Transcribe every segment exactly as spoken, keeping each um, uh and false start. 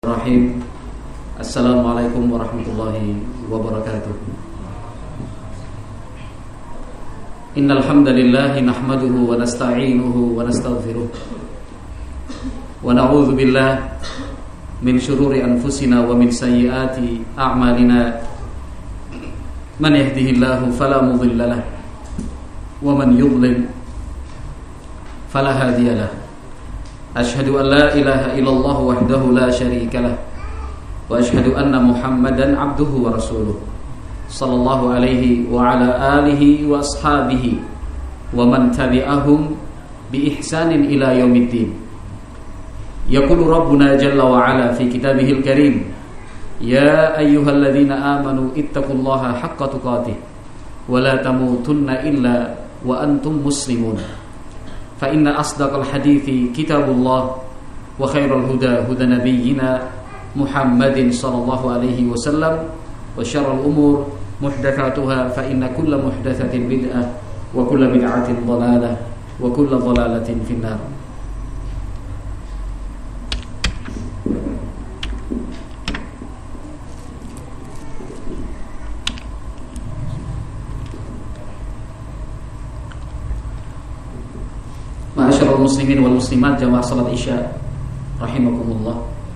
Bismillahirrahmanirrahim. Assalamualaikum warahmatullahi wabarakatuh. Innal hamdalillah nahmaduhu wa nasta'inuhu wa nastaghfiruh wa na'udzu billahi min shururi anfusina wa min sayyiati a'malina. Man yahdihillahu fala mudilla lahu wa man yudlil fala hadiya lahu. Asyhadu an la ilaha illallah wahdahu la syarika lah wa asyhadu anna Muhammadan abduhu wa rasuluh sallallahu alaihi wa ala alihi wa ashabihi wa man tabi'ahum bi ihsanin ila yaumiddin. Yaqulu rabbuna jalla wa ala fi kitabihil karim, ya ayyuhalladzina amanu ittaqullaha haqqa tuqatih wa la tamutunna illa wa antum muslimun. Fa inna asdaqal hadithi kitabullah wa khairal huda huda nabiyyina Muhammadin sallallahu alaihi wasallam wa syarrul umur muhdatsatuha fa inna kulla muhdatsatin bid'ah wa kulla bid'atin dhalalah wa kulla dhalalatin finnar. Ma'asyiral muslimin wal muslimat jamaah salat Isya rahimakumullah.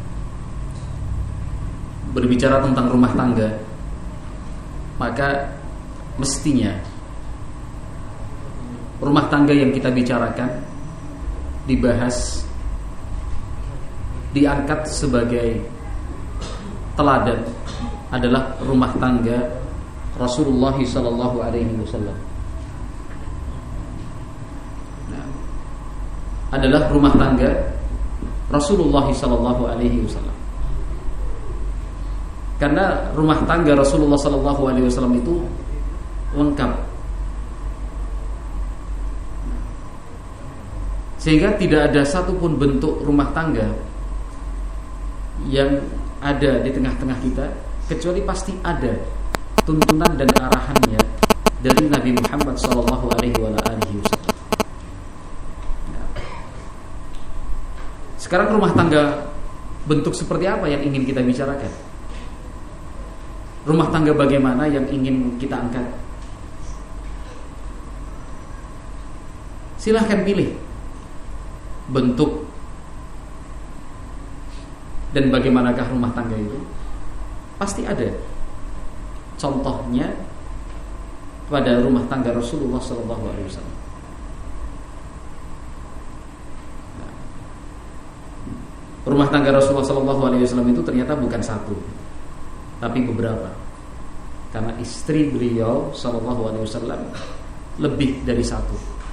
Berbicara tentang rumah tangga, maka mestinya rumah tangga yang kita bicarakan, dibahas, diangkat sebagai teladan adalah rumah tangga Rasulullah sallallahu alaihi wasallam. Adalah rumah tangga Rasulullah sallallahu alaihi wasallam. Karena rumah tangga Rasulullah sallallahu alaihi wasallam itu lengkap. Sehingga tidak ada satupun bentuk rumah tangga yang ada di tengah-tengah kita kecuali pasti ada tuntunan dan arahannya dari Nabi Muhammad sallallahu alaihi wasallam. Sekarang rumah tangga bentuk seperti apa yang ingin kita bicarakan? Rumah tangga bagaimana yang ingin kita angkat? Silahkan pilih bentuk dan bagaimanakah rumah tangga itu. Pasti ada contohnya pada rumah tangga Rasulullah sallallahu alaihi wasallam. Rumah tangga Rasulullah sallallahu alaihi wasallam itu ternyata bukan satu, tapi beberapa. Karena istri beliau sallallahu alaihi wasallam lebih dari satu.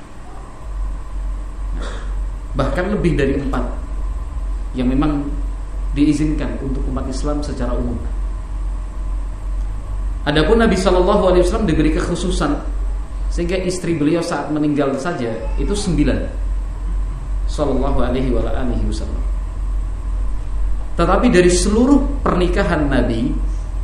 Bahkan lebih dari empat yang memang diizinkan untuk umat Islam secara umum. Adapun Nabi sallallahu alaihi wasallam diberi kekhususan sehingga istri beliau saat meninggal saja itu sembilan. Sallallahu alaihi wasallam. Tetapi dari seluruh pernikahan Nabi,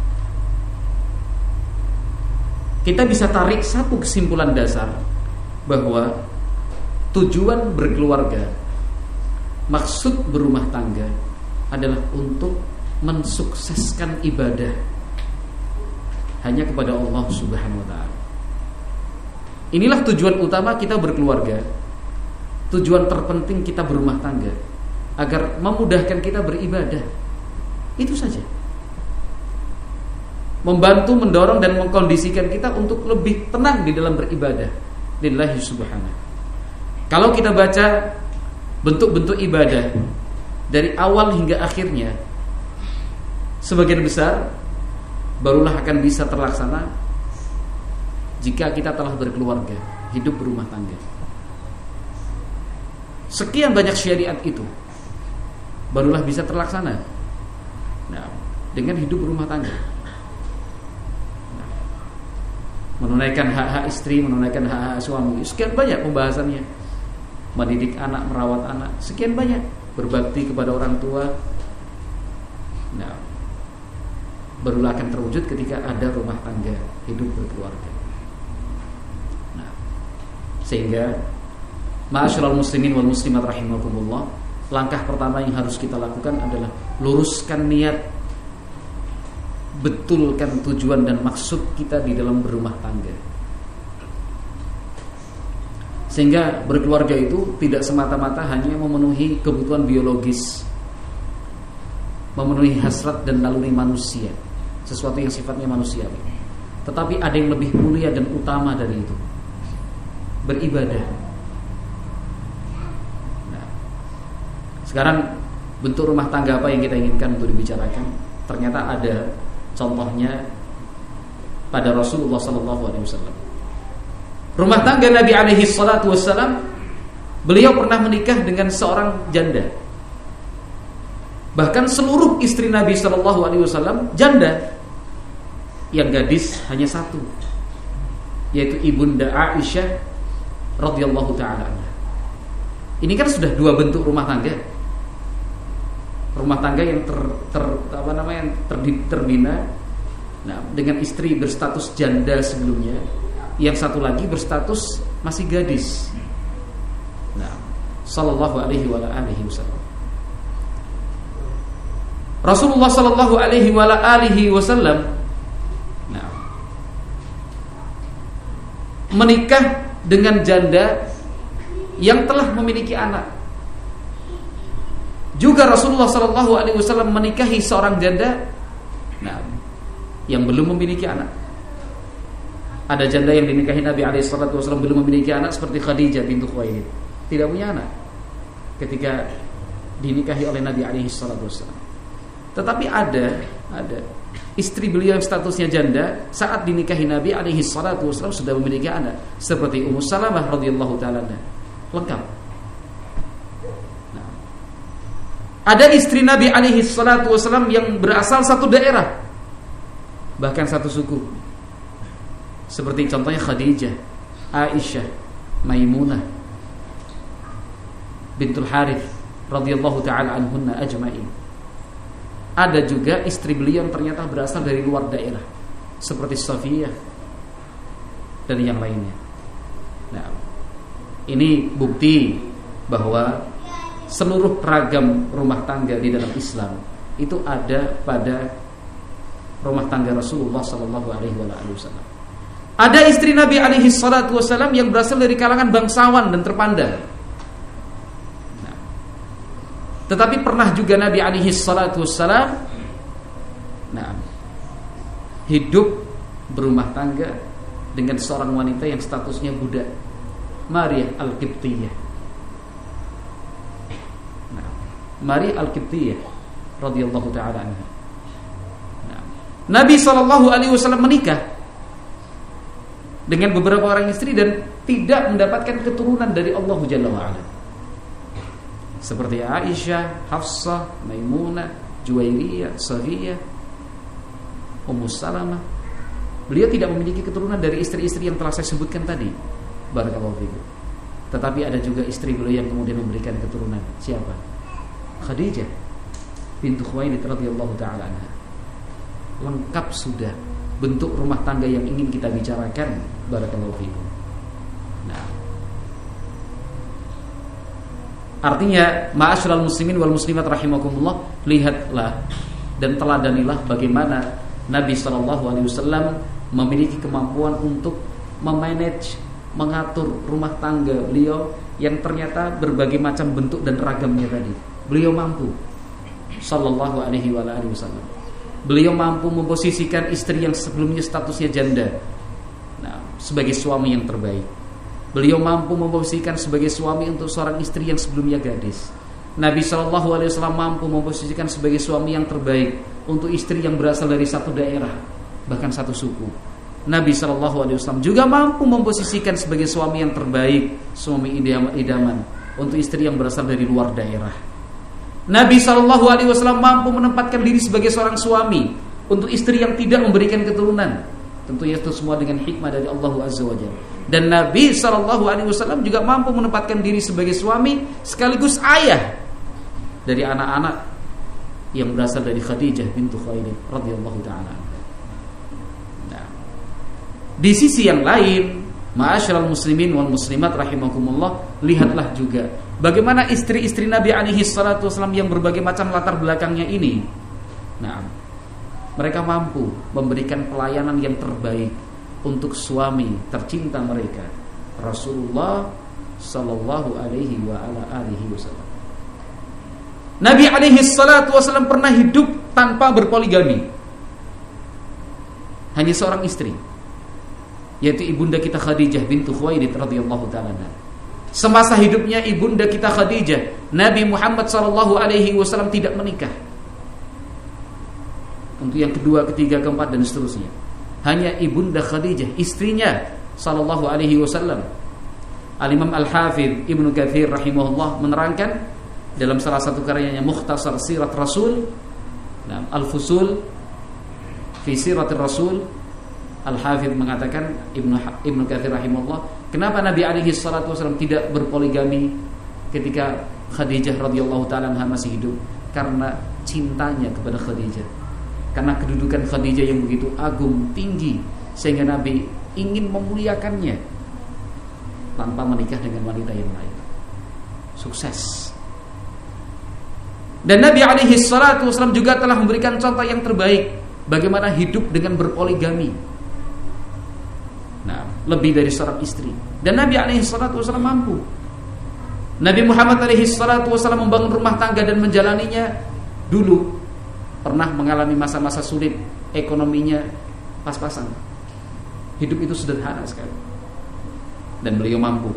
kita bisa tarik satu kesimpulan dasar, bahwa tujuan berkeluarga, maksud berumah tangga adalah untuk mensukseskan ibadah hanya kepada Allah Subhanahu wa ta'ala. Inilah tujuan utama kita berkeluarga. Tujuan terpenting kita berumah tangga, agar memudahkan kita beribadah. Itu saja. Membantu, mendorong dan mengkondisikan kita untuk lebih tenang di dalam beribadah lillahi subhanahu. Kalau kita baca bentuk-bentuk ibadah dari awal hingga akhirnya, sebagian besar barulah akan bisa terlaksana jika kita telah berkeluarga, hidup berumah tangga. Sekian banyak syariat itu barulah bisa terlaksana, nah, dengan hidup rumah tangga, nah, menunaikan hak-hak istri, menunaikan hak-hak suami. Sekian banyak pembahasannya. Mendidik anak, merawat anak, sekian banyak. Berbakti kepada orang tua, nah, barulah akan terwujud ketika ada rumah tangga, hidup berkeluarga. Nah, sehingga ma'asyiral muslimin wal muslimat rahimakumullah, langkah pertama yang harus kita lakukan adalah luruskan niat, betulkan tujuan dan maksud kita di dalam berumah tangga. Sehingga berkeluarga itu tidak semata-mata hanya memenuhi kebutuhan biologis, memenuhi hasrat dan naluri manusia, sesuatu yang sifatnya manusiawi. Tetapi ada yang lebih mulia dan utama dari itu, beribadah. Nah, sekarang bentuk rumah tangga apa yang kita inginkan untuk dibicarakan? Ternyata ada contohnya pada Rasulullah sallallahu alaihi wasallam. Rumah tangga Nabi alaihi salatu wassalam, beliau pernah menikah dengan seorang janda. Bahkan seluruh istri Nabi sallallahu alaihi wasallam janda. Yang gadis hanya satu, yaitu Ibunda Aisyah radhiyallahu taala anha. Ini kan sudah dua bentuk rumah tangga. Rumah tangga yang ter, ter apa namanya ter, terbina, nah, dengan istri berstatus janda sebelumnya, yang satu lagi berstatus masih gadis. Nah, sallallahu alaihi wa alihi wasallam. Rasulullah sallallahu alaihi wa alihi wasallam nah, menikah dengan janda yang telah memiliki anak. Juga Rasulullah sallallahu alaihi wasallam menikahi seorang janda nah, yang belum memiliki anak. Ada janda yang dinikahi Nabi alaihi salatu wasallam belum memiliki anak, seperti Khadijah bintu Khuwailid, tidak punya anak ketika dinikahi oleh Nabi alaihi salatu wasallam. Tetapi ada ada istri beliau yang statusnya janda saat dinikahi Nabi alaihi salatu wasallam sudah memiliki anak, seperti Ummu Salamah radhiyallahu taala anha. Lengkap. Nah, ada istri Nabi alaihi salatu wasallam yang berasal satu daerah, bahkan satu suku. Seperti contohnya Khadijah, Aisyah, Maimunah bintul Harith radhiyallahu taala anhunna ajma'in. Ada juga istri beliau yang ternyata berasal dari luar daerah, seperti Safiyah dan yang lainnya. Nah, ini bukti bahwa seluruh ragam rumah tangga di dalam Islam itu ada pada rumah tangga Rasulullah sallallahu alaihi wasallam. Ada istri Nabi alaihi salatu wasallam yang berasal dari kalangan bangsawan dan terpandang. Nah, tetapi pernah juga Nabi alaihi salatu wasallam nah, hidup berumah tangga dengan seorang wanita yang statusnya budak, Maria Al-Qibtiyah. Nah, Maria Al-Qibtiyah radhiyallahu taala anha. Nah, Nabi sallallahu alaihi wasallam menikah dengan beberapa orang istri dan tidak mendapatkan keturunan dari Allah Jalla wa'ala, seperti Aisyah, Hafsah, Maimunah, Juwairiyah, Safiyah, Ummu Salamah. Beliau tidak memiliki keturunan dari istri-istri yang telah saya sebutkan tadi. Barakallahu fikum. Tetapi ada juga istri beliau yang kemudian memberikan keturunan. Siapa? Khadijah bintu Khuwailid radhiyallahu ta'ala anha. Lengkap sudah bentuk rumah tangga yang ingin kita bicarakan. Barakallahu fikum. Nah, artinya ma'asyiral muslimin wal muslimat rahimakumullah, lihatlah dan teladanilah bagaimana Nabi sallallahu alaihi wasallam memiliki kemampuan untuk memanage, mengatur rumah tangga beliau yang ternyata berbagai macam bentuk dan ragamnya tadi. Beliau mampu sallallahu alaihi wasallam. Beliau mampu memposisikan istri yang sebelumnya statusnya janda, nah, sebagai suami yang terbaik. Beliau mampu memposisikan sebagai suami untuk seorang istri yang sebelumnya gadis. Nabi shallallahu alaihi wasallam mampu memposisikan sebagai suami yang terbaik untuk istri yang berasal dari satu daerah, bahkan satu suku. Nabi shallallahu alaihi wasallam juga mampu memposisikan sebagai suami yang terbaik, suami idaman untuk istri yang berasal dari luar daerah. Nabi shallallahu alaihi wasallam mampu menempatkan diri sebagai seorang suami untuk istri yang tidak memberikan keturunan. Tentunya itu semua dengan hikmah dari Allah Azza wa Jalla. Dan Nabi shallallahu alaihi wasallam juga mampu menempatkan diri sebagai suami sekaligus ayah dari anak-anak yang berasal dari Khadijah bintu Khuwailid radhiyallahu taala. Nah, di sisi yang lain, Ma'asyiral muslimin wal muslimat rahimakumullah, lihatlah juga bagaimana istri-istri Nabi alaihi salatu wasallam yang berbagai macam latar belakangnya ini. Nah, mereka mampu memberikan pelayanan yang terbaik untuk suami tercinta mereka, Rasulullah sallallahu alaihi wa ala alihi wasallam. Nabi alaihi salatu wasallam pernah hidup tanpa berpoligami. Hanya seorang istri, yaitu ibunda kita Khadijah bintu Khuwailid radhiyallahu taala anha. Semasa hidupnya ibunda kita Khadijah, Nabi Muhammad sallallahu alaihi wasallam tidak menikah. Untuk yang kedua, ketiga, keempat dan seterusnya. Hanya ibunda Khadijah, istrinya sallallahu alaihi wasallam. Al-Imam Al-Hafidz Ibnu Katsir rahimahullah menerangkan dalam salah satu karyanya Mukhtasar Sirat Rasul, nah, Al-Fusul fi Siratir Rasul, Al-Hafidz mengatakan, Ibnu Ibnu Katsir rahimahullah, kenapa Nabi alaihi salatu wasallam tidak berpoligami ketika Khadijah radhiyallahu taala anha masih hidup? Karena cintanya kepada Khadijah. Karena kedudukan Khadijah yang begitu agung, tinggi, sehingga Nabi ingin memuliakannya tanpa menikah dengan wanita yang lain. Sukses. Dan Nabi alaihi salatu wasallam juga telah memberikan contoh yang terbaik bagaimana hidup dengan berpoligami. Nah, lebih dari seorang istri. Dan Nabi alaihi salatu wasallam mampu. Nabi Muhammad alaihi salatu wasallam membangun rumah tangga dan menjalaninya dulu pernah mengalami masa-masa sulit, ekonominya pas-pasan. Hidup itu sederhana sekali. Dan beliau mampu.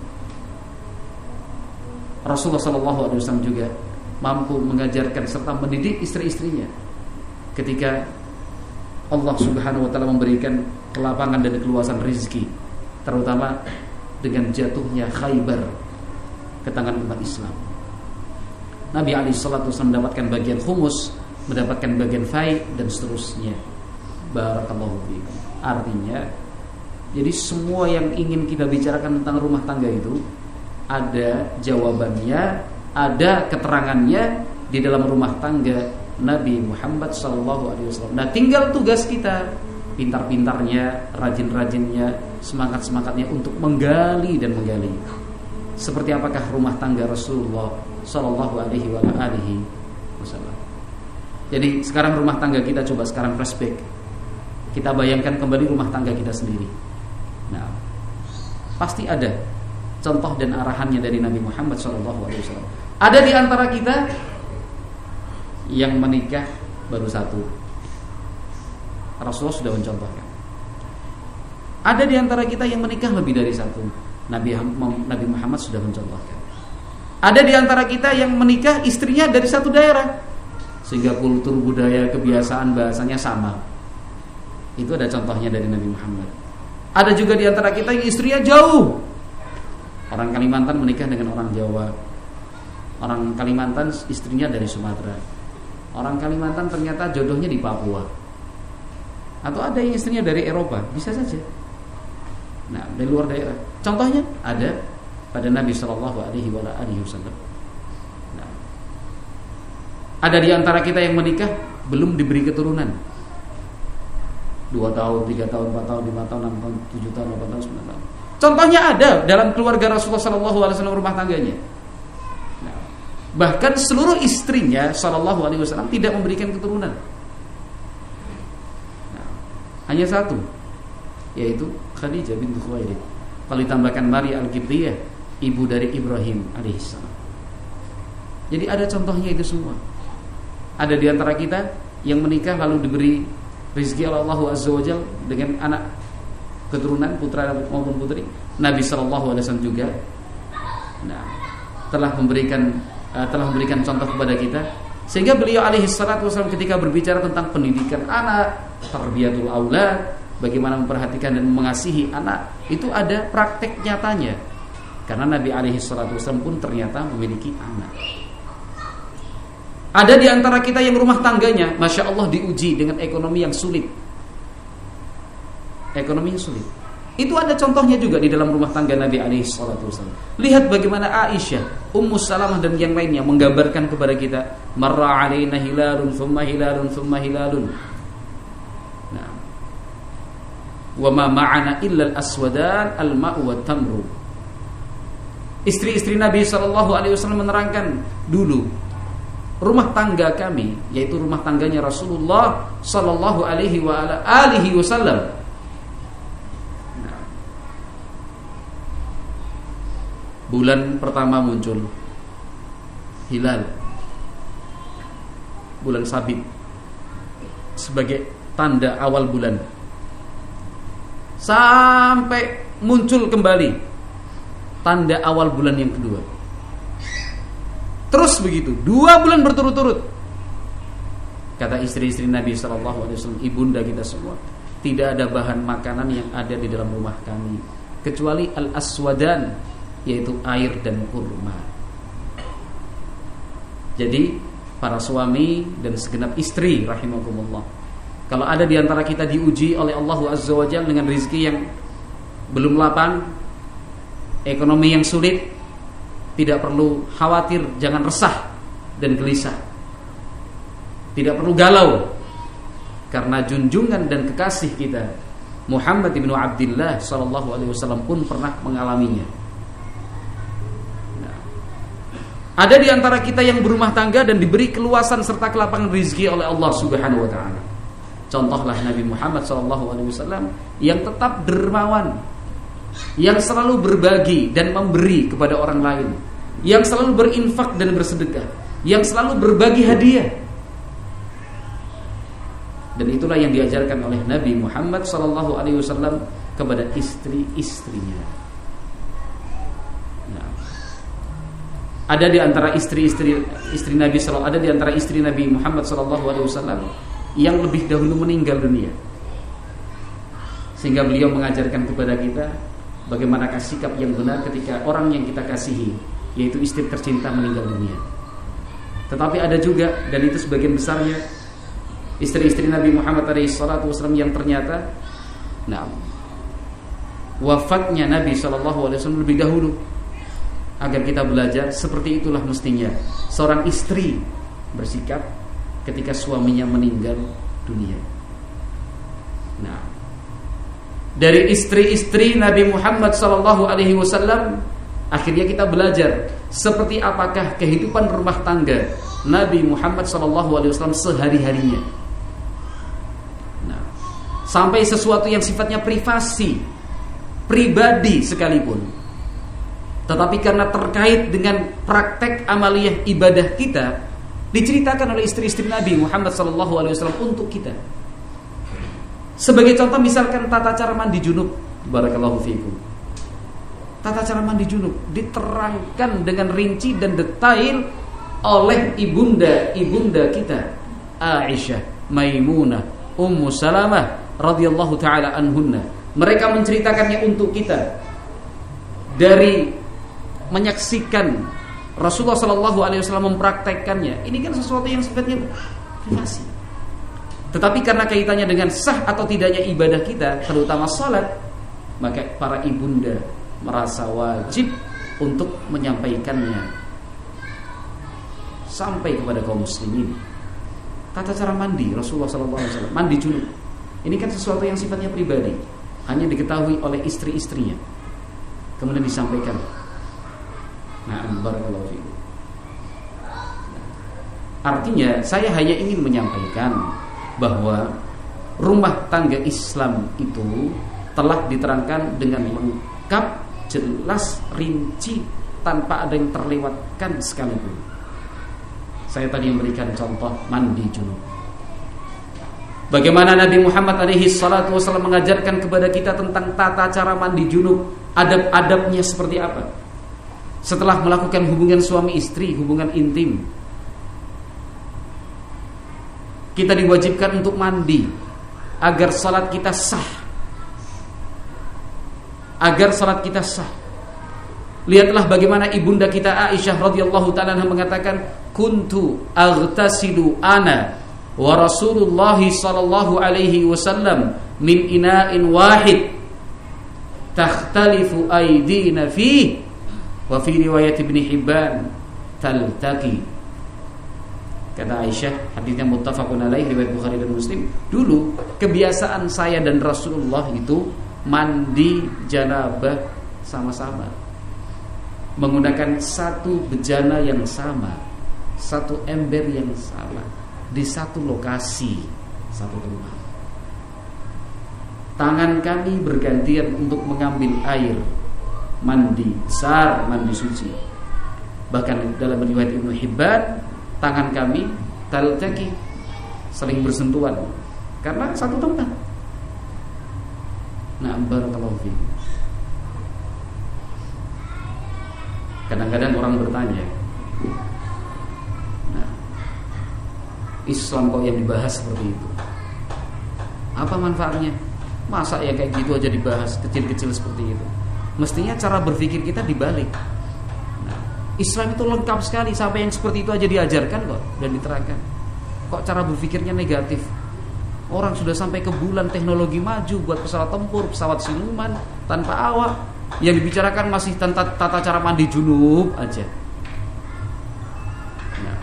Rasulullah sallallahu alaihi wasallam juga mampu mengajarkan serta mendidik istri-istrinya ketika Allah Subhanahu wa taala memberikan kelapangan dan keluasan rezeki, terutama dengan jatuhnya Khaybar ke tangan umat Islam. Nabi alaihi salatu wasallam mendapatkan bagian khumus, mendapatkan bagian fai dan seterusnya. Barakallahu fiikum. Artinya, jadi semua yang ingin kita bicarakan tentang rumah tangga itu ada jawabannya, ada keterangannya di dalam rumah tangga Nabi Muhammad sallallahu alaihi wasallam. Nah, tinggal tugas kita, pintar-pintarnya, rajin-rajinnya, semangat-semangatnya untuk menggali dan menggali. Seperti apakah rumah tangga Rasulullah sallallahu alaihi wasallam. Jadi sekarang rumah tangga kita, coba sekarang flashback. Kita bayangkan kembali rumah tangga kita sendiri. Nah, pasti ada contoh dan arahannya dari Nabi Muhammad sallallahu alaihi wasallam. Ada di antara kita yang menikah baru satu. Rasulullah sudah mencontohkan. Ada di antara kita yang menikah lebih dari satu. Nabi Nabi Muhammad sudah mencontohkan. Ada di antara kita yang menikah istrinya dari satu daerah, sehingga kultur, budaya, kebiasaan, bahasanya sama. Itu ada contohnya dari Nabi Muhammad. Ada juga di antara kita yang istrinya jauh. Orang Kalimantan menikah dengan orang Jawa. Orang Kalimantan istrinya dari Sumatera. Orang Kalimantan ternyata jodohnya di Papua. Atau ada yang istrinya dari Eropa, bisa saja. Nah, dari luar daerah. Contohnya ada pada Nabi Shallallahu Alaihi Wasallam. Nah, ada di antara kita yang menikah belum diberi keturunan. Dua tahun, tiga tahun, empat tahun, lima tahun, enam tahun, tujuh tahun, delapan tahun, sembilan tahun. Contohnya ada dalam keluarga Rasulullah Shallallahu Alaihi Wasallam, rumah tangganya. Nah, bahkan seluruh istrinya Shallallahu Alaihi Wasallam tidak memberikan keturunan. Nah, hanya satu, yaitu Khadijah bintu Khuwailid. Kalau ditambahkan Maria Al-Qibtiyah, ibu dari Ibrahim alaihissalam. Jadi ada contohnya itu semua. Ada di antara kita yang menikah lalu diberi rezeki oleh Allah Azza wa Jalla dengan anak keturunan, putra maupun putri. Nabi sallallahu alaihi wasallam juga nah, telah memberikan uh, telah memberikan contoh kepada kita, sehingga beliau alaihi salatu wasallam ketika berbicara tentang pendidikan anak, tarbiyatul aulad, bagaimana memperhatikan dan mengasihi anak, itu ada praktek nyatanya. Karena Nabi alaihi salatu wasallam pun ternyata memiliki anak. Ada di antara kita yang rumah tangganya, masya Allah, diuji dengan ekonomi yang sulit. Ekonomi yang sulit. Itu ada contohnya juga di dalam rumah tangga Nabi alaihi salatu wasallam. Lihat bagaimana Aisyah, Ummu Salamah dan yang lainnya menggambarkan kepada kita, marra alaina hilalun thumma hilalun thumma hilalun. Nah, wa ma ma'ana illa al-aswadan al-ma'u wat tamru. Istri-istri Nabi sallallahu alaihi wasallam menerangkan dulu rumah tangga kami, yaitu rumah tangganya Rasulullah sallallahu alaihi wa ala alihi wasallam. Nah, bulan pertama muncul hilal, bulan sabit, sebagai tanda awal bulan, sampai muncul kembali tanda awal bulan yang kedua. Terus begitu, dua bulan berturut-turut. Kata istri-istri Nabi sallallahu alaihi wasallam, ibunda kita semua, tidak ada bahan makanan yang ada di dalam rumah kami kecuali al-aswadan, yaitu air dan kurma. Jadi para suami dan segenap istri rahimakumullah, kalau ada di antara kita diuji oleh Allah Azza wa Jalla dengan rezeki yang belum lapang, ekonomi yang sulit, tidak perlu khawatir, jangan resah dan gelisah. Tidak perlu galau, karena junjungan dan kekasih kita Muhammad ibnu Abdillah sallallahu alaihi wasallam pun pernah mengalaminya. Nah, ada di antara kita yang berumah tangga dan diberi keluasan serta kelapangan rezeki oleh Allah Subhanahu wa taala. Contohlah Nabi Muhammad sallallahu alaihi wasallam yang tetap dermawan, yang selalu berbagi dan memberi kepada orang lain, yang selalu berinfak dan bersedekah, yang selalu berbagi hadiah. Dan itulah yang diajarkan oleh Nabi Muhammad sallallahu alaihi wasallam kepada istri-istrinya. Nah, ada di antara istri-istri istri Nabi sallallahu ada di antara istri Nabi Muhammad sallallahu alaihi wasallam yang lebih dahulu meninggal dunia, sehingga beliau mengajarkan kepada kita bagaimanakah sikap yang benar ketika orang yang kita kasihi, yaitu istri tercinta, meninggal dunia. Tetapi ada juga, dan itu sebagian besarnya, istri-istri Nabi Muhammad alaihi salatu wasallam yang ternyata nah, wafatnya Nabi sallallahu alaihi wasallam lebih dahulu, agar kita belajar seperti itulah mestinya seorang istri bersikap ketika suaminya meninggal dunia. Nah, dari istri-istri Nabi Muhammad sallallahu alaihi wasallam akhirnya kita belajar seperti apakah kehidupan rumah tangga Nabi Muhammad sallallahu alaihi wasallam sehari-harinya. Nah, sampai sesuatu yang sifatnya privasi, pribadi sekalipun, tetapi karena terkait dengan praktek amaliyah ibadah kita, diceritakan oleh istri-istri Nabi Muhammad sallallahu alaihi wasallam untuk kita. Sebagai contoh misalkan tata cara mandi junub, barakallahu fiikum. Tata cara mandi junub diterangkan dengan rinci dan detail oleh ibunda-ibunda kita, Aisyah, Maimunah, Ummu Salamah radhiyallahu taala anhunna. Mereka menceritakannya untuk kita dari menyaksikan Rasulullah sallallahu alaihi wasallam mempraktekkannya. Ini kan sesuatu yang sifatnya privasi. Tetapi karena kaitannya dengan sah atau tidaknya ibadah kita, terutama salat, maka para ibunda merasa wajib untuk menyampaikannya sampai kepada kaum muslimin. Tata cara mandi Rasulullah sallallahu alaihi wasallam, mandi junub. Ini kan sesuatu yang sifatnya pribadi, hanya diketahui oleh istri-istrinya. Kemudian disampaikan. Nah, barakallahu fiikum. Artinya saya hanya ingin menyampaikan bahwa rumah tangga Islam itu telah diterangkan dengan lengkap, jelas, rinci, tanpa ada yang terlewatkan sekalipun. Saya tadi memberikan contoh mandi junub. Bagaimana Nabi Muhammad alaihi salatu wasallam mengajarkan kepada kita tentang tata cara mandi junub, adab-adabnya seperti apa. Setelah melakukan hubungan suami istri, hubungan intim, kita diwajibkan untuk mandi agar salat kita sah. Agar salat kita sah. Lihatlah bagaimana ibunda kita Aisyah radhiyallahu taala mengatakan, "Kuntu aghtasilu ana wa Rasulullah sallallahu alaihi wasallam min ina'in wahid takhtalifu aydina fihi wa fi riwayat Ibnu Hibban taltaqi." Kata Aisyah, hadisnya muttafaqun alaih riwayat Bukhari dan Muslim, dulu kebiasaan saya dan Rasulullah itu mandi janabah sama-sama, menggunakan satu bejana yang sama, satu ember yang sama, di satu lokasi, satu rumah. Tangan kami bergantian untuk mengambil air mandi besar, mandi suci. Bahkan dalam riwayat Ibnu Hibban, tangan kami taltaqi, saling bersentuhan karena satu tempat. Nah, barakallahu fiik. Kadang-kadang orang bertanya, nah, Islam kok yang dibahas seperti itu? Apa manfaatnya? Masa ya kayak gitu aja dibahas, kecil-kecil seperti itu? Mestinya cara berpikir kita dibalik. Islam itu lengkap sekali, sampai yang seperti itu aja diajarkan kok dan diterangkan. Kok cara berpikirnya negatif? Orang sudah sampai ke bulan, teknologi maju buat pesawat tempur, pesawat siluman tanpa awak. Yang dibicarakan masih tentang tata cara mandi junub aja. Nah,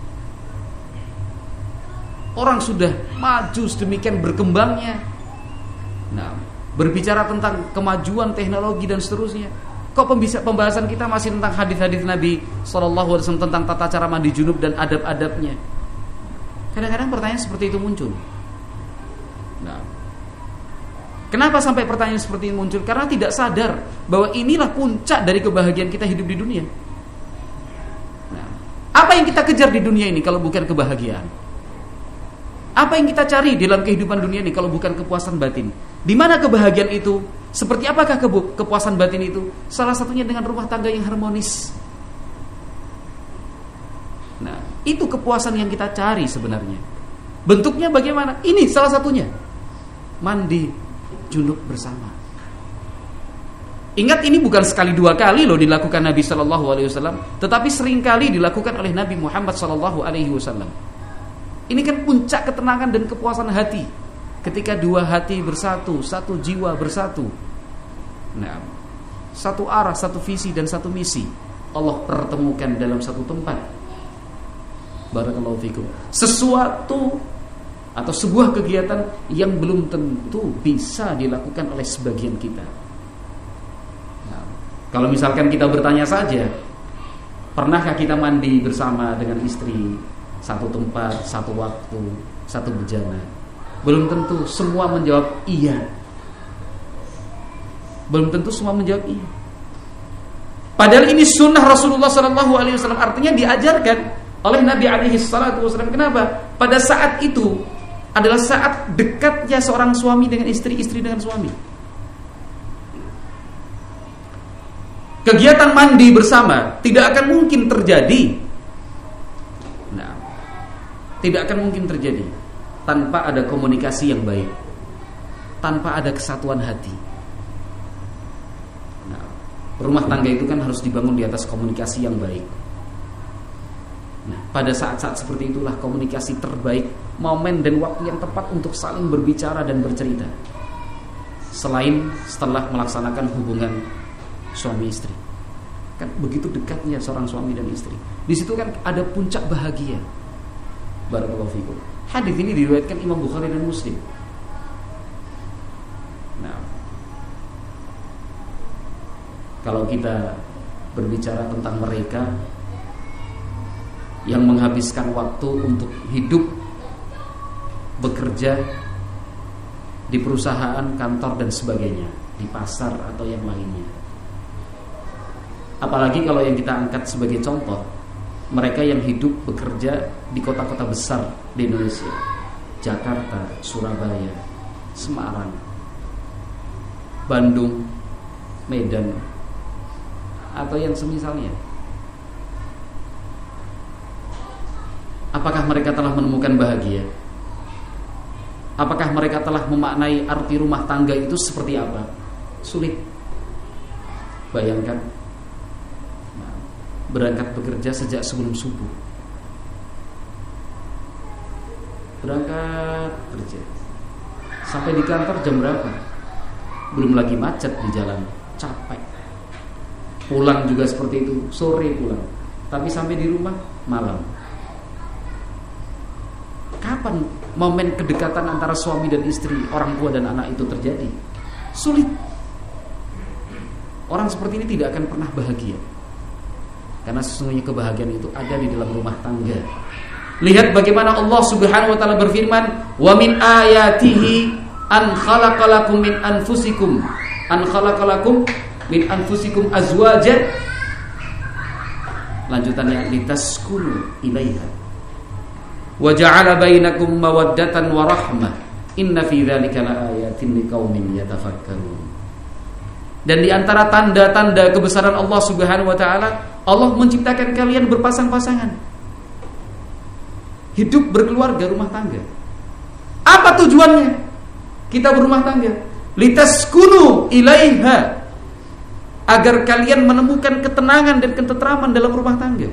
orang sudah maju sedemikian berkembangnya. Nah, berbicara tentang kemajuan teknologi dan seterusnya. Kok pembahasan kita masih tentang hadis-hadis Nabi shallallahu alaihi wasallam tentang tata cara mandi junub dan adab-adabnya? Kadang-kadang pertanyaan seperti itu muncul. Nah, kenapa sampai pertanyaan seperti ini muncul? Karena tidak sadar bahwa inilah puncak dari kebahagiaan kita hidup di dunia. Nah, apa yang kita kejar di dunia ini kalau bukan kebahagiaan? Apa yang kita cari dalam kehidupan dunia ini kalau bukan kepuasan batin? Di mana kebahagiaan itu? Seperti apakah kepuasan batin itu? Salah satunya dengan rumah tangga yang harmonis. Nah, itu kepuasan yang kita cari sebenarnya. Bentuknya bagaimana? Ini salah satunya. Mandi junub bersama. Ingat, ini bukan sekali dua kali loh dilakukan Nabi Shallallahu Alaihi Wasallam, tetapi sering kali dilakukan oleh Nabi Muhammad Shallallahu Alaihi Wasallam. Ini kan puncak ketenangan dan kepuasan hati, ketika dua hati bersatu, satu jiwa bersatu. Nah, satu arah, satu visi dan satu misi Allah pertemukan dalam satu tempat. Barakallahu fikum. Sesuatu atau sebuah kegiatan yang belum tentu bisa dilakukan oleh sebagian kita. Nah, kalau misalkan kita bertanya saja, pernahkah kita mandi bersama dengan istri, satu tempat, satu waktu, satu bejana? Belum tentu semua menjawab iya. Belum tentu semua menjawab iya. Padahal ini sunnah Rasulullah Sallallahu Alaihi Wasallam, artinya diajarkan oleh Nabi Alaihi Wasallam. Kenapa? Pada saat itu adalah saat dekatnya seorang suami dengan istri, istri dengan suami. Kegiatan mandi bersama tidak akan mungkin terjadi. Nah, tidak akan mungkin terjadi tanpa ada komunikasi yang baik, tanpa ada kesatuan hati. Nah, rumah tangga itu kan harus dibangun di atas komunikasi yang baik. Nah, pada saat-saat seperti itulah komunikasi terbaik, momen dan waktu yang tepat untuk saling berbicara dan bercerita. Selain setelah melaksanakan hubungan suami istri, kan begitu dekatnya seorang suami dan istri. Di situ kan ada puncak bahagia. Barakallahu fikum. Hadis ini diriwayatkan Imam Bukhari dan Muslim. Nah, kalau kita berbicara tentang mereka yang menghabiskan waktu untuk hidup, bekerja di perusahaan, kantor dan sebagainya, di pasar atau yang lainnya. Apalagi kalau yang kita angkat sebagai contoh, mereka yang hidup bekerja di kota-kota besar di Indonesia, Jakarta, Surabaya, Semarang, Bandung, Medan, atau yang semisalnya. Apakah mereka telah menemukan bahagia? Apakah mereka telah memaknai arti rumah tangga itu seperti apa? Sulit. Bayangkan, berangkat bekerja sejak sebelum subuh, berangkat kerja sampai di kantor jam berapa? Belum lagi macet di jalan, capek. Pulang juga seperti itu, sore pulang. Tapi sampai di rumah malam. Kapan momen kedekatan antara suami dan istri, orang tua dan anak itu terjadi? Sulit. Orang seperti ini tidak akan pernah bahagia. Karena sesungguhnya kebahagiaan itu ada di dalam rumah tangga. Lihat bagaimana Allah Subhanahu wa taala berfirman, "Wa min ayatihi an khalaqalakum min anfusikum an khalaqalakum min anfusikum azwajan." Lanjutannya, litaskunu ilaiha wa ja'ala bainakum mawaddatan wa rahmah inna fi dzalika laayatin liqaumin yatafakkarun. Dan di antara tanda-tanda kebesaran Allah Subhanahu wa taala, Allah menciptakan kalian berpasang-pasangan, hidup berkeluarga, rumah tangga. Apa tujuannya kita berumah tangga? Litaskunu ilaiha, agar kalian menemukan ketenangan dan ketentraman dalam rumah tangga.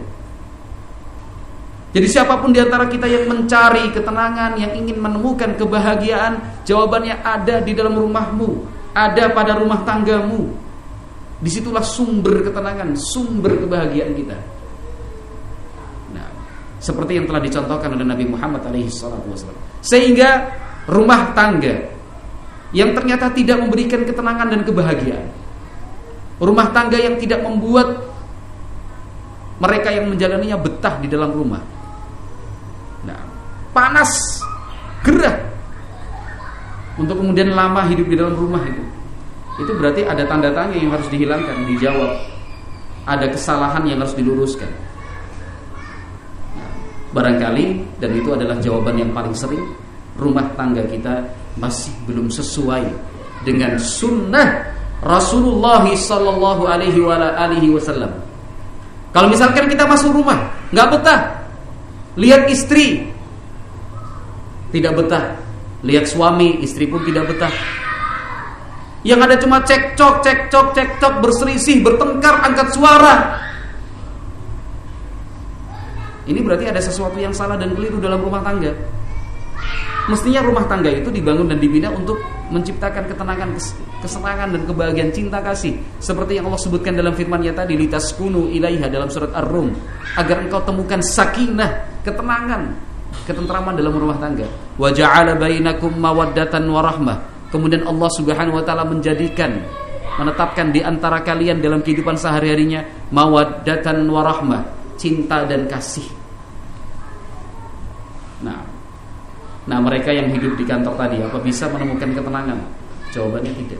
Jadi siapapun di antara kita yang mencari ketenangan, yang ingin menemukan kebahagiaan, jawabannya ada di dalam rumahmu, ada pada rumah tanggamu. Disitulah sumber ketenangan, sumber kebahagiaan kita. Nah, seperti yang telah dicontohkan oleh Nabi Muhammad alaihi salatu wasallam. Sehingga rumah tangga yang ternyata tidak memberikan ketenangan dan kebahagiaan, rumah tangga yang tidak membuat mereka yang menjalaninya betah di dalam rumah. Nah, panas, gerah, untuk kemudian lama hidup di dalam rumah itu, itu berarti ada tanda tanya yang harus dihilangkan, dijawab. Ada kesalahan yang harus diluruskan. Nah, barangkali, dan itu adalah jawaban yang paling sering, rumah tangga kita masih belum sesuai dengan sunnah Rasulullah sallallahu alaihi wasallam. Kalau misalkan kita masuk rumah nggak betah, lihat istri tidak betah, lihat suami, istri pun tidak betah. Yang ada cuma cekcok, cekcok, cekcok, berselisih, bertengkar, angkat suara. Ini berarti ada sesuatu yang salah dan keliru dalam rumah tangga. Mestinya rumah tangga itu dibangun dan dibina untuk menciptakan ketenangan, kesenangan dan kebahagiaan, cinta kasih, seperti yang Allah sebutkan dalam firman-Nya tadi, litaskunu ilaiha dalam surat Ar-Rum, agar engkau temukan sakinah, ketenangan, ketentraman dalam rumah tangga. Wa ja'ala bainakum mawaddatan wa rahmah. Kemudian Allah Subhanahu wa taala menjadikan, menetapkan di antara kalian dalam kehidupan sehari-harinya mawaddatan wa rahmah, cinta dan kasih. Nah, Nah mereka yang hidup di kantor tadi, apa bisa menemukan ketenangan? Jawabannya tidak.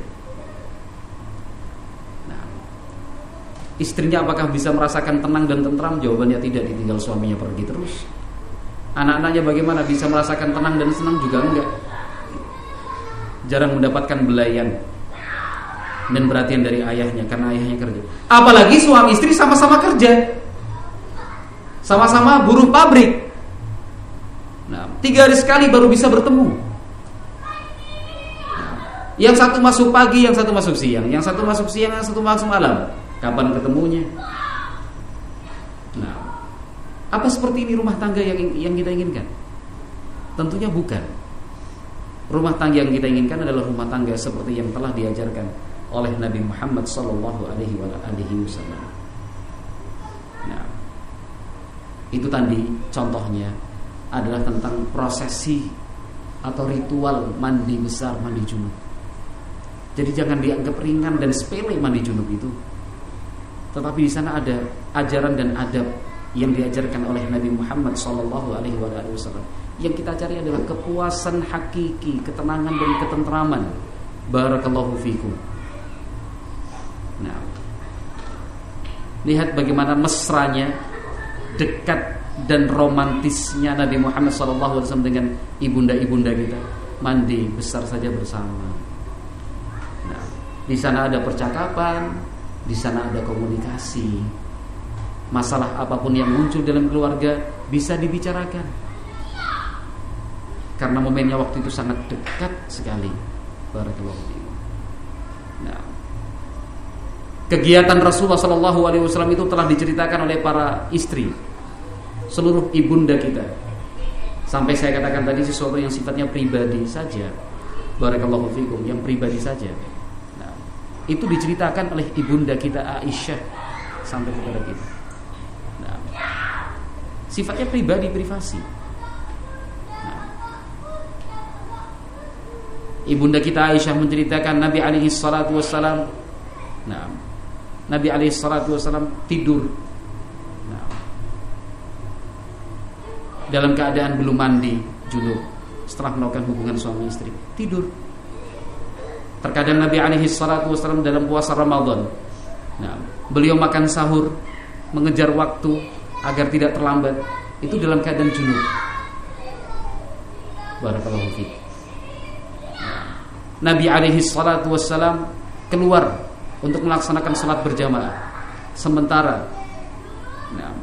Nah, istrinya apakah bisa merasakan tenang dan tentram? Jawabannya tidak, ditinggal suaminya pergi terus. Anak-anaknya bagaimana? Bisa merasakan tenang dan senang? Juga enggak. Jarang mendapatkan belayan dan perhatian dari ayahnya karena ayahnya kerja. Apalagi suami istri sama-sama kerja, sama-sama buruh pabrik. Nah, tiga hari sekali baru bisa bertemu. Nah, yang satu masuk pagi, yang satu masuk siang, yang satu masuk siang, yang satu masuk malam. Kapan ketemunya? Nah, apa seperti ini rumah tangga yang yang kita inginkan? Tentunya bukan. Rumah tangga yang kita inginkan adalah rumah tangga seperti yang telah diajarkan oleh Nabi Muhammad sallallahu alaihi wasallam. Nah, itu tadi contohnya adalah tentang prosesi atau ritual mandi besar, mandi junub. Jadi jangan dianggap ringan dan sepele mandi junub itu. Tetapi di sana ada ajaran dan adab yang diajarkan oleh Nabi Muhammad sallallahu alaihi wasallam. Yang kita cari adalah kepuasan hakiki, ketenangan dan ketentraman. Barakallahu fikum. Nah, lihat bagaimana mesranya, dekat dan romantisnya Nabi Muhammad sallallahu alaihi wasallam dengan ibunda-ibunda kita, mandi besar saja bersama. Nah, di sana ada percakapan, di sana ada komunikasi. Masalah apapun yang muncul dalam keluarga bisa dibicarakan. Karena momennya waktu itu sangat dekat sekali. Barakallahu fiikum. Nah, kegiatan Rasulullah sallallahu alaihi wasallam itu telah diceritakan oleh para istri, seluruh ibunda kita. Sampai saya katakan tadi sesuatu yang sifatnya pribadi saja. Barakallahu fikum, yang pribadi saja. Nah, itu diceritakan oleh ibunda kita Aisyah sampai kepada kita. Nah, sifatnya pribadi, privasi. Nah, Ibunda kita Aisyah menceritakan Nabi alaihi salatu wassalam, nah, Nabi alaihi salatu wassalam tidur, nah, dalam keadaan belum mandi, junub, setelah melakukan hubungan suami istri, tidur. Terkadang Nabi alaihi salatu wassalam dalam puasa Ramadan, nah, beliau makan sahur, mengejar waktu agar tidak terlambat, itu dalam keadaan junub. Barakallahu fiik. Nabi alaihi salatu wassalam keluar untuk melaksanakan salat berjamaah, sementara nah,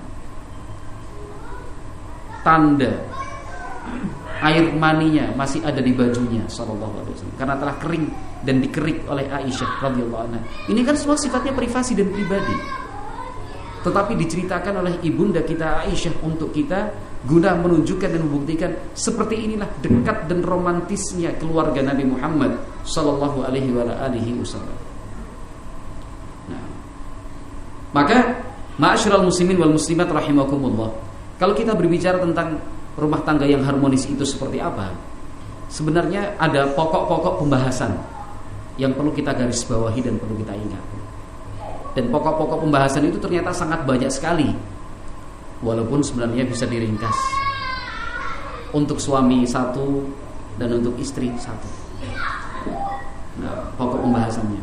tanda air maninya masih ada di bajunya sallallahu alaihi wasallam karena telah kering dan dikerik oleh Aisyah radhiyallahu anha. Ini kan semua sifatnya privasi dan pribadi, tetapi diceritakan oleh ibunda kita Aisyah untuk kita guna menunjukkan dan membuktikan seperti inilah dekat dan romantisnya keluarga Nabi Muhammad sallallahu alaihi wasallam. Nah, maka ma'asyiral muslimin wal muslimat rahimakumullah, kalau kita berbicara tentang rumah tangga yang harmonis itu seperti apa, sebenarnya ada pokok-pokok pembahasan yang perlu kita garis bawahi dan perlu kita ingat. Dan pokok-pokok pembahasan itu ternyata sangat banyak sekali, walaupun sebenarnya bisa diringkas untuk suami satu dan untuk istri satu. Nah, pokok pembahasannya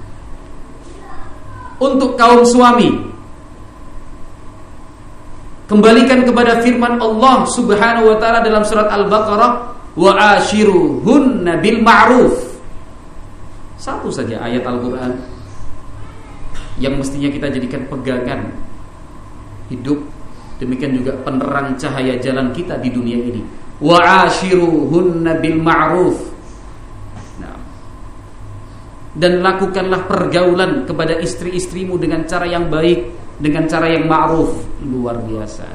untuk kaum suami, kembalikan kepada firman Allah Subhanahu wa taala dalam surat Al-Baqarah, wa ashiruhunna bil ma'ruf. Satu saja ayat Al-Qur'an yang mestinya kita jadikan pegangan hidup, demikian juga penerang cahaya jalan kita di dunia ini. Wa ashiruhunna bil ma'ruf. Nah, dan lakukanlah pergaulan kepada istri-istrimu dengan cara yang baik, dengan cara yang ma'ruf. Luar biasa.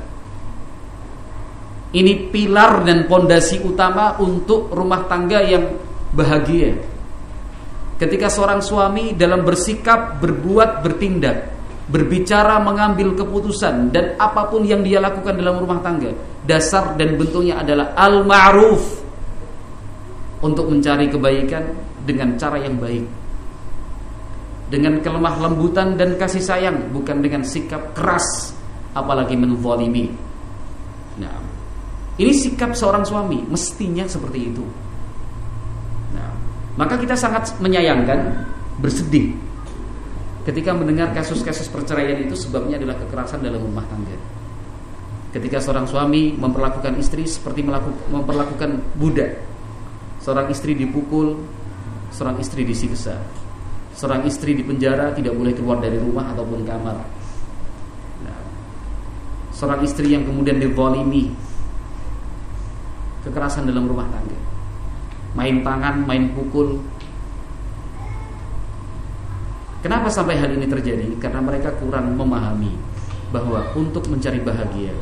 Ini pilar dan pondasi utama untuk rumah tangga yang bahagia. Ketika seorang suami dalam bersikap, berbuat, bertindak, berbicara, mengambil keputusan, dan apapun yang dia lakukan dalam rumah tangga, dasar dan bentuknya adalah al-ma'ruf, untuk mencari kebaikan dengan cara yang baik, dengan kelemah lembutan dan kasih sayang, bukan dengan sikap keras, apalagi menzalimi. Nah, ini sikap seorang suami, mestinya seperti itu. Nah, maka kita sangat menyayangkan, bersedih ketika mendengar kasus-kasus perceraian itu sebabnya adalah kekerasan dalam rumah tangga. Ketika seorang suami memperlakukan istri seperti melakukan, memperlakukan budak. Seorang istri dipukul, seorang istri disiksa, seorang istri dipenjara, tidak boleh keluar dari rumah ataupun kamar. Nah, seorang istri yang kemudian dizalimi, kekerasan dalam rumah tangga, main tangan, main pukul. Kenapa sampai hal ini terjadi? Karena mereka kurang memahami bahwa untuk mencari bahagia,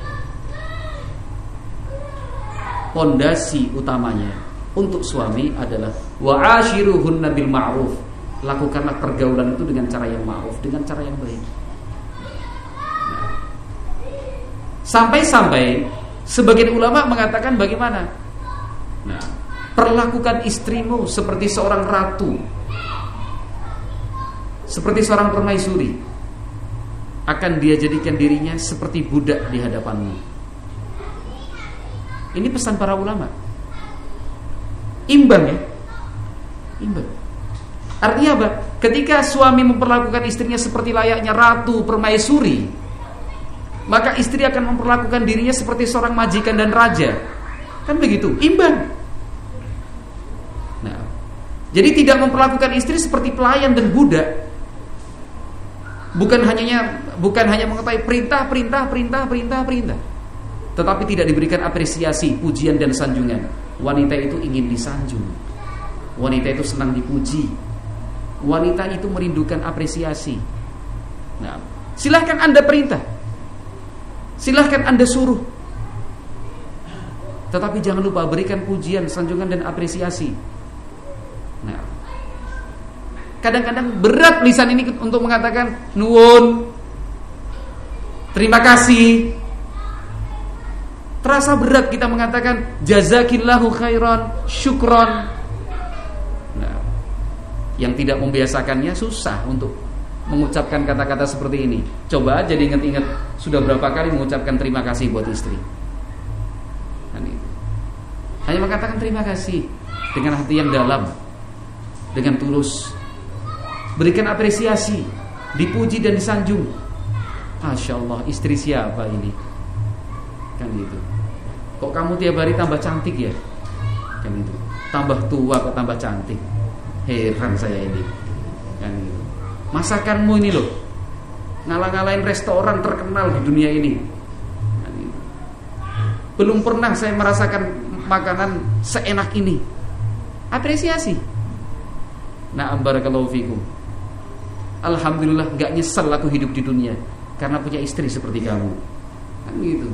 pondasi utamanya untuk suami adalah wa ashiruhunna bil ma'ruf. Lakukanlah pergaulan itu dengan cara yang ma'ruf, dengan cara yang baik. Nah, sampai-sampai sebagian ulama mengatakan bagaimana? Nah, perlakukan istrimu seperti seorang ratu, seperti seorang permaisuri. Akan dia jadikan dirinya seperti budak di hadapanmu. Ini pesan para ulama. Imbang ya, imbang. Artinya apa? Ketika suami memperlakukan istrinya seperti layaknya ratu permaisuri, maka istri akan memperlakukan dirinya seperti seorang majikan dan raja. Kan begitu, imbang. Nah, jadi tidak memperlakukan istri seperti pelayan dan budak. Bukan hanya bukan hanya mengetahui perintah, perintah, perintah, perintah, perintah, tetapi tidak diberikan apresiasi, pujian dan sanjungan. Wanita itu ingin disanjung. Wanita itu senang dipuji. Wanita itu merindukan apresiasi. Nah, silahkan Anda perintah, silahkan Anda suruh, tetapi jangan lupa berikan pujian, sanjungan dan apresiasi. Nah, kadang-kadang berat lisan ini untuk mengatakan nuwun, terima kasih. Terasa berat kita mengatakan jazakillahu khairan, syukron. Yang tidak membiasakannya susah untuk mengucapkan kata-kata seperti ini. Coba aja diingat-ingat, sudah berapa kali mengucapkan terima kasih buat istri. Hanya mengatakan terima kasih dengan hati yang dalam, dengan tulus. Berikan apresiasi, dipuji dan disanjung. Masya Allah, istri siapa ini? Kan gitu. Kok kamu tiap hari tambah cantik ya? Kan itu. Tambah tua kok tambah cantik. Heran saya ini. Kan gitu. Masakanmu ini loh, ngalah-ngalahin restoran terkenal di dunia ini. Kan gitu. Belum pernah saya merasakan makanan seenak ini. Apresiasi. Na'am barakallahu fikum. Alhamdulillah gak nyesel aku hidup di dunia karena punya istri seperti kamu. Kan gitu.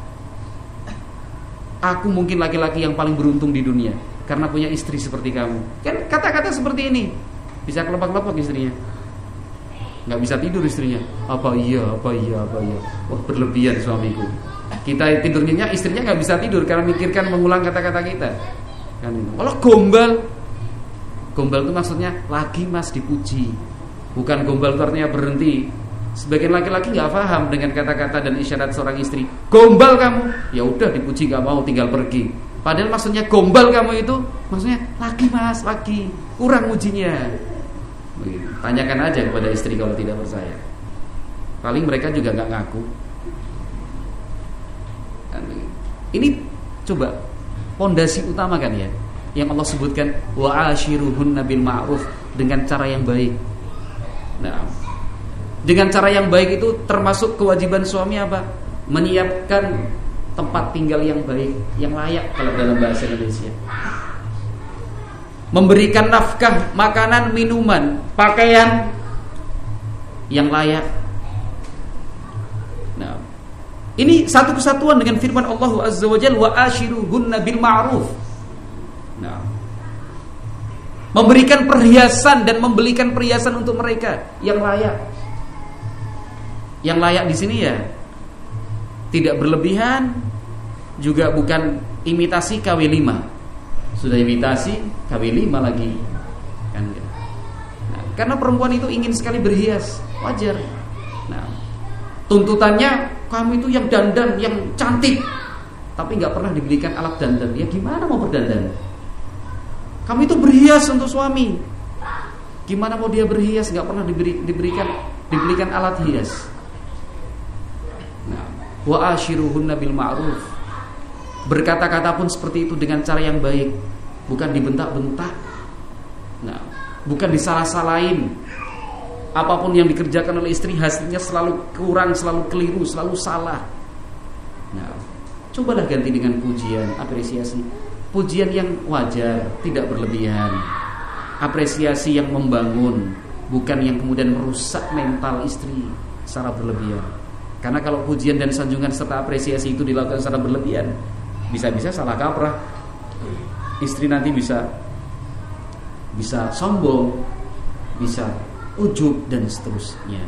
Aku mungkin laki-laki yang paling beruntung di dunia karena punya istri seperti kamu. Kan kata-kata seperti ini bisa kelepak-lepak istrinya. Gak bisa tidur istrinya. Apa iya, apa iya, apa iya. Wah berlebihan suamiku. Kita tidurnya, istrinya nggak bisa tidur karena mikirkan mengulang kata-kata kita. Kan itu. Kalau gombal, gombal itu maksudnya lagi mas dipuji, bukan gombal itu artinya berhenti. Sebagian laki-laki nggak paham dengan kata-kata dan isyarat seorang istri. Gombal kamu, ya udah dipuji nggak mau tinggal pergi. Padahal maksudnya gombal kamu itu maksudnya lagi mas, lagi kurang mujinya. Begitu. Tanyakan aja kepada istri kalau tidak percaya. Paling mereka juga nggak ngaku. Ini coba pondasi utama kan ya, yang Allah sebutkan wa ashiruhunna bil ma'ruf, dengan cara yang baik. Nah, dengan cara yang baik itu termasuk kewajiban suami apa? Menyiapkan tempat tinggal yang baik, yang layak kalau dalam bahasa Indonesia. Memberikan nafkah, makanan, minuman, pakaian yang layak. Nah, ini satu kesatuan dengan firman Allah Azza wa Jalla wa ashiruhunna bil ma'ruf. Nah, memberikan perhiasan dan membelikan perhiasan untuk mereka yang layak. Yang layak di sini ya tidak berlebihan, juga bukan imitasi K W lima. Sudah imitasi K W lima lagi. Kan ya. Nah, karena perempuan itu ingin sekali berhias, wajar. Nah, tuntutannya kamu itu yang dandan, yang cantik, tapi nggak pernah diberikan alat dandan. Ya gimana mau berdandan? Kamu itu berhias untuk suami. Gimana mau dia berhias nggak pernah diberi, diberikan diberikan alat hias? Nah, wa ashiruhunna bil ma'ruf. Berkata-kata pun seperti itu dengan cara yang baik, bukan dibentak-bentak. Nah, bukan disalah-salahin. Apapun yang dikerjakan oleh istri hasilnya selalu kurang, selalu keliru, selalu salah. Nah, cobalah ganti dengan pujian, apresiasi. Pujian yang wajar, tidak berlebihan. Apresiasi yang membangun, bukan yang kemudian merusak mental istri secara berlebihan. Karena kalau pujian dan sanjungan serta apresiasi itu dilakukan secara berlebihan, bisa-bisa salah kaprah. Istri nanti bisa bisa sombong, bisa ujub dan seterusnya.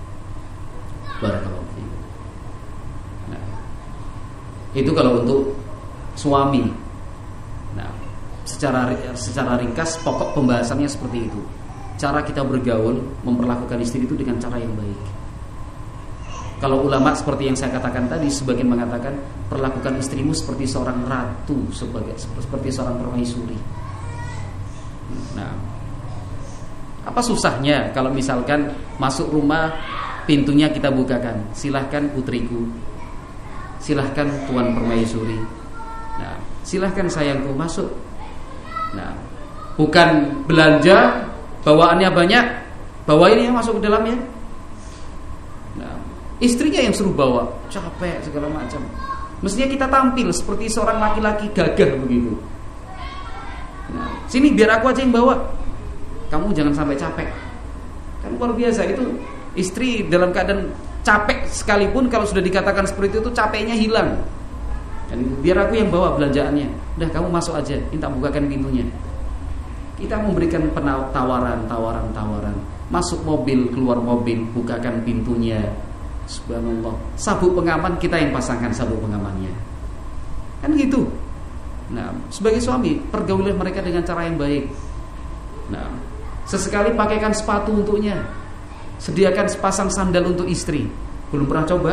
Barakallahu fiik. Nah, itu kalau untuk suami. Nah, secara secara ringkas pokok pembahasannya seperti itu. Cara kita bergaul, memperlakukan istri itu dengan cara yang baik. Kalau ulama seperti yang saya katakan tadi, sebagian mengatakan perlakukan istrimu seperti seorang ratu, sebagai seperti seorang permaisuri. Nah, apa susahnya kalau misalkan masuk rumah pintunya kita bukakan, silahkan putriku, silahkan tuan permaisuri, nah silahkan sayangku masuk. Nah, bukan belanja bawaannya banyak, bawa ini ya masuk ke dalamnya. Nah, istrinya yang suruh bawa, capek segala macam. Mestinya kita tampil seperti seorang laki-laki gagah begitu. Nah, sini biar aku aja yang bawa. Kamu jangan sampai capek. Kan luar biasa itu, istri dalam keadaan capek sekalipun kalau sudah dikatakan seperti itu, capeknya hilang. Dan biar aku yang bawa belanjaannya. Udah kamu masuk aja, minta bukakan pintunya. Kita memberikan tawaran, tawaran, tawaran. Masuk mobil, keluar mobil, bukakan pintunya. Subhanallah. Sabuk pengaman kita yang pasangkan sabuk pengamannya. Kan gitu. Nah, sebagai suami, pergaulan mereka dengan cara yang baik. Nah, Sesekali pakaikan sepatu untuknya. Sediakan sepasang sandal untuk istri. Belum pernah coba?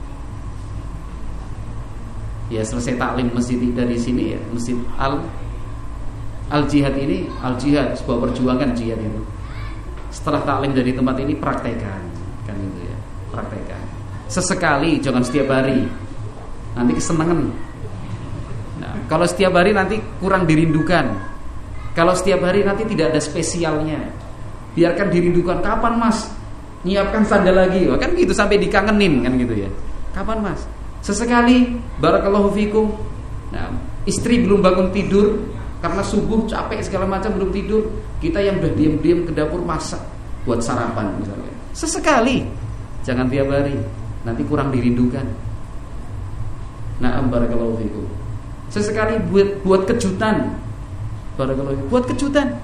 Ya selesai taklim masjid dari sini ya, Masjid Al Al Jihad ini, Al Jihad sebuah perjuangan jihad itu. Setelah taklim dari tempat ini praktekan, kan gitu ya, praktekan. Sesekali, jangan setiap hari. Nanti kesenangan. Nah, kalau setiap hari nanti kurang dirindukan. Kalau setiap hari nanti tidak ada spesialnya. Biarkan dirindukan. Kapan Mas nyiapkan sandal lagi? Oh, kan gitu sampai dikangenin kan gitu ya. Kapan Mas? Sesekali, barakallahu fikum. Nah, istri belum bangun tidur karena subuh capek segala macam belum tidur, kita yang udah diam-diam ke dapur masak buat sarapan misalnya. Sesekali, jangan tiap hari, nanti kurang dirindukan. Nah, barakallahu fikum. Sesekali buat buat kejutan. Barakallahu fikum, buat kejutan.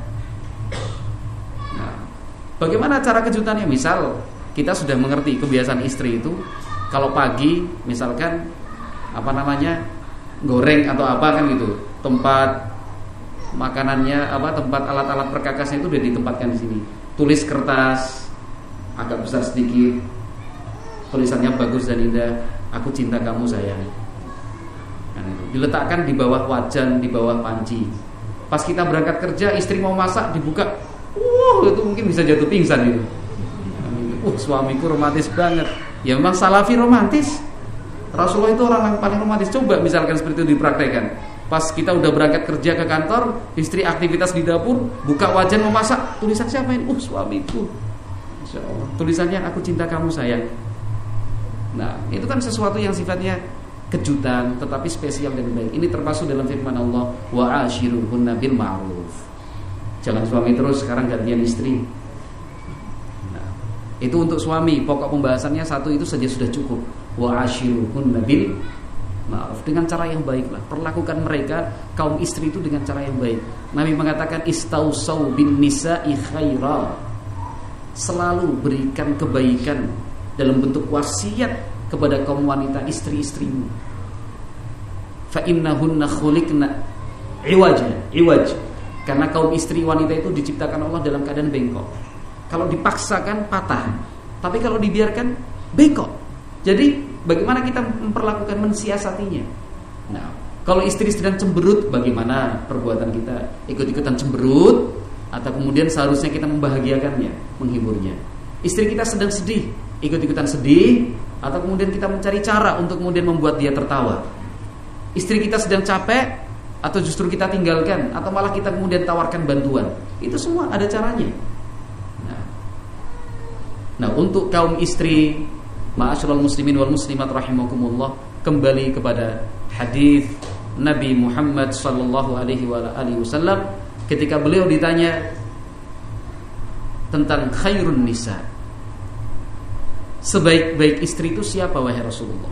Nah, bagaimana cara kejutannya? Misal kita sudah mengerti kebiasaan istri itu kalau pagi misalkan apa namanya goreng atau apa kan gitu, tempat makanannya apa tempat alat-alat perkakasnya itu sudah ditempatkan di sini. Tulis kertas agak besar sedikit, tulisannya bagus dan indah, aku cinta kamu sayang. Nah, itu diletakkan di bawah wajan, di bawah panci. Pas kita berangkat kerja, istri mau masak dibuka, wah itu mungkin bisa jatuh pingsan itu. Uh suamiku romantis banget. Ya memang salafi romantis. Rasulullah itu orang yang paling romantis. Coba misalkan seperti itu dipraktekkan. Pas kita udah berangkat kerja ke kantor, istri aktivitas di dapur, buka wajan mau masak, tulisan siapa ini? Uh suamiku. Masya Allah. Tulisannya aku cinta kamu sayang. Nah itu kan sesuatu yang sifatnya kejutan tetapi spesial dan baik. Ini termasuk dalam firman Allah, wa ashiruhunna bil ma'ruf. Jangan suami terus sekarang gantian istri. Nah, itu untuk suami. Pokok pembahasannya satu itu saja sudah cukup. Wa ashiruhunna bil ma'ruf, dengan cara yang baiklah. Perlakukan mereka kaum istri itu dengan cara yang baik. Nabi mengatakan istausau bin nisa'i khaira. Selalu berikan kebaikan dalam bentuk wasiat kepada kaum wanita istri-istrimu. Fa innahunna khuliqna iwaja, iwaj. Karena kaum istri wanita itu diciptakan Allah dalam keadaan bengkok. Kalau dipaksakan patah, tapi kalau dibiarkan bengkok. Jadi bagaimana kita memperlakukan, mensiasatinya. Nah, kalau istri sedang cemberut, bagaimana perbuatan kita? Ikut-ikutan cemberut atau kemudian seharusnya kita membahagiakannya, menghiburnya. Istri kita sedang sedih, ikut-ikutan sedih atau kemudian kita mencari cara untuk kemudian membuat dia tertawa. Istri kita sedang capek atau justru kita tinggalkan atau malah kita kemudian tawarkan bantuan. Itu semua ada caranya. Nah, nah untuk kaum istri, ma'asyiral muslimin wal muslimat rahimakumullah, kembali kepada hadis Nabi Muhammad sallallahu alaihi wasallam ketika beliau ditanya tentang khairun nisa, sebaik-baik istri itu siapa wahai Rasulullah?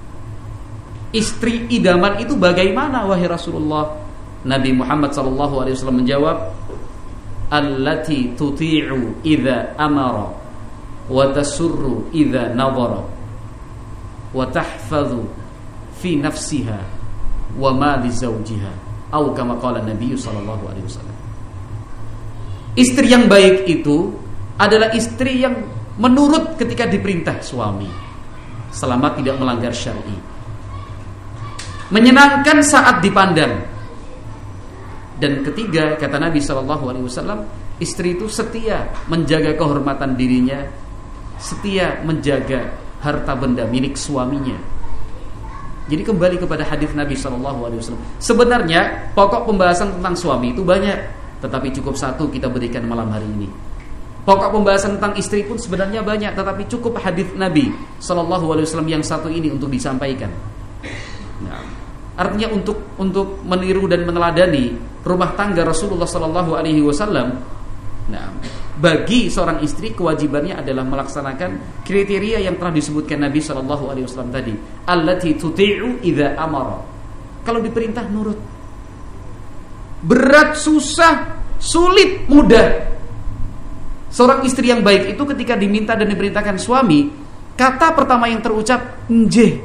Istri idaman itu bagaimana wahai Rasulullah? Nabi Muhammad sallallahu alaihi wasallam menjawab, allati tuti'u idza amara wa tasurru idza nadhara wa tahfazu fi nafsiha wa ma li zawjiha, atau kama qala Nabi sallallahu alaihi wasallam. Istri yang baik itu adalah istri yang menurut ketika diperintah suami, selama tidak melanggar syar'i, menyenangkan saat dipandang, dan ketiga kata Nabi shallallahu alaihi wasallam, istri itu setia menjaga kehormatan dirinya, setia menjaga harta benda milik suaminya. Jadi kembali kepada hadis Nabi shallallahu alaihi wasallam. Sebenarnya pokok pembahasan tentang suami itu banyak, tetapi cukup satu kita berikan malam hari ini. Pokok pembahasan tentang istri pun sebenarnya banyak, tetapi cukup hadis Nabi shallallahu alaihi wasallam yang satu ini untuk disampaikan. Nah, artinya untuk untuk meniru dan meneladani rumah tangga Rasulullah shallallahu alaihi wasallam. Nah, bagi seorang istri kewajibannya adalah melaksanakan kriteria yang telah disebutkan Nabi shallallahu alaihi wasallam tadi. Allati tuti'u idza amara. Kalau diperintah nurut. Berat, susah, sulit, mudah. Seorang istri yang baik itu ketika diminta dan diperintahkan suami, kata pertama yang terucap nje.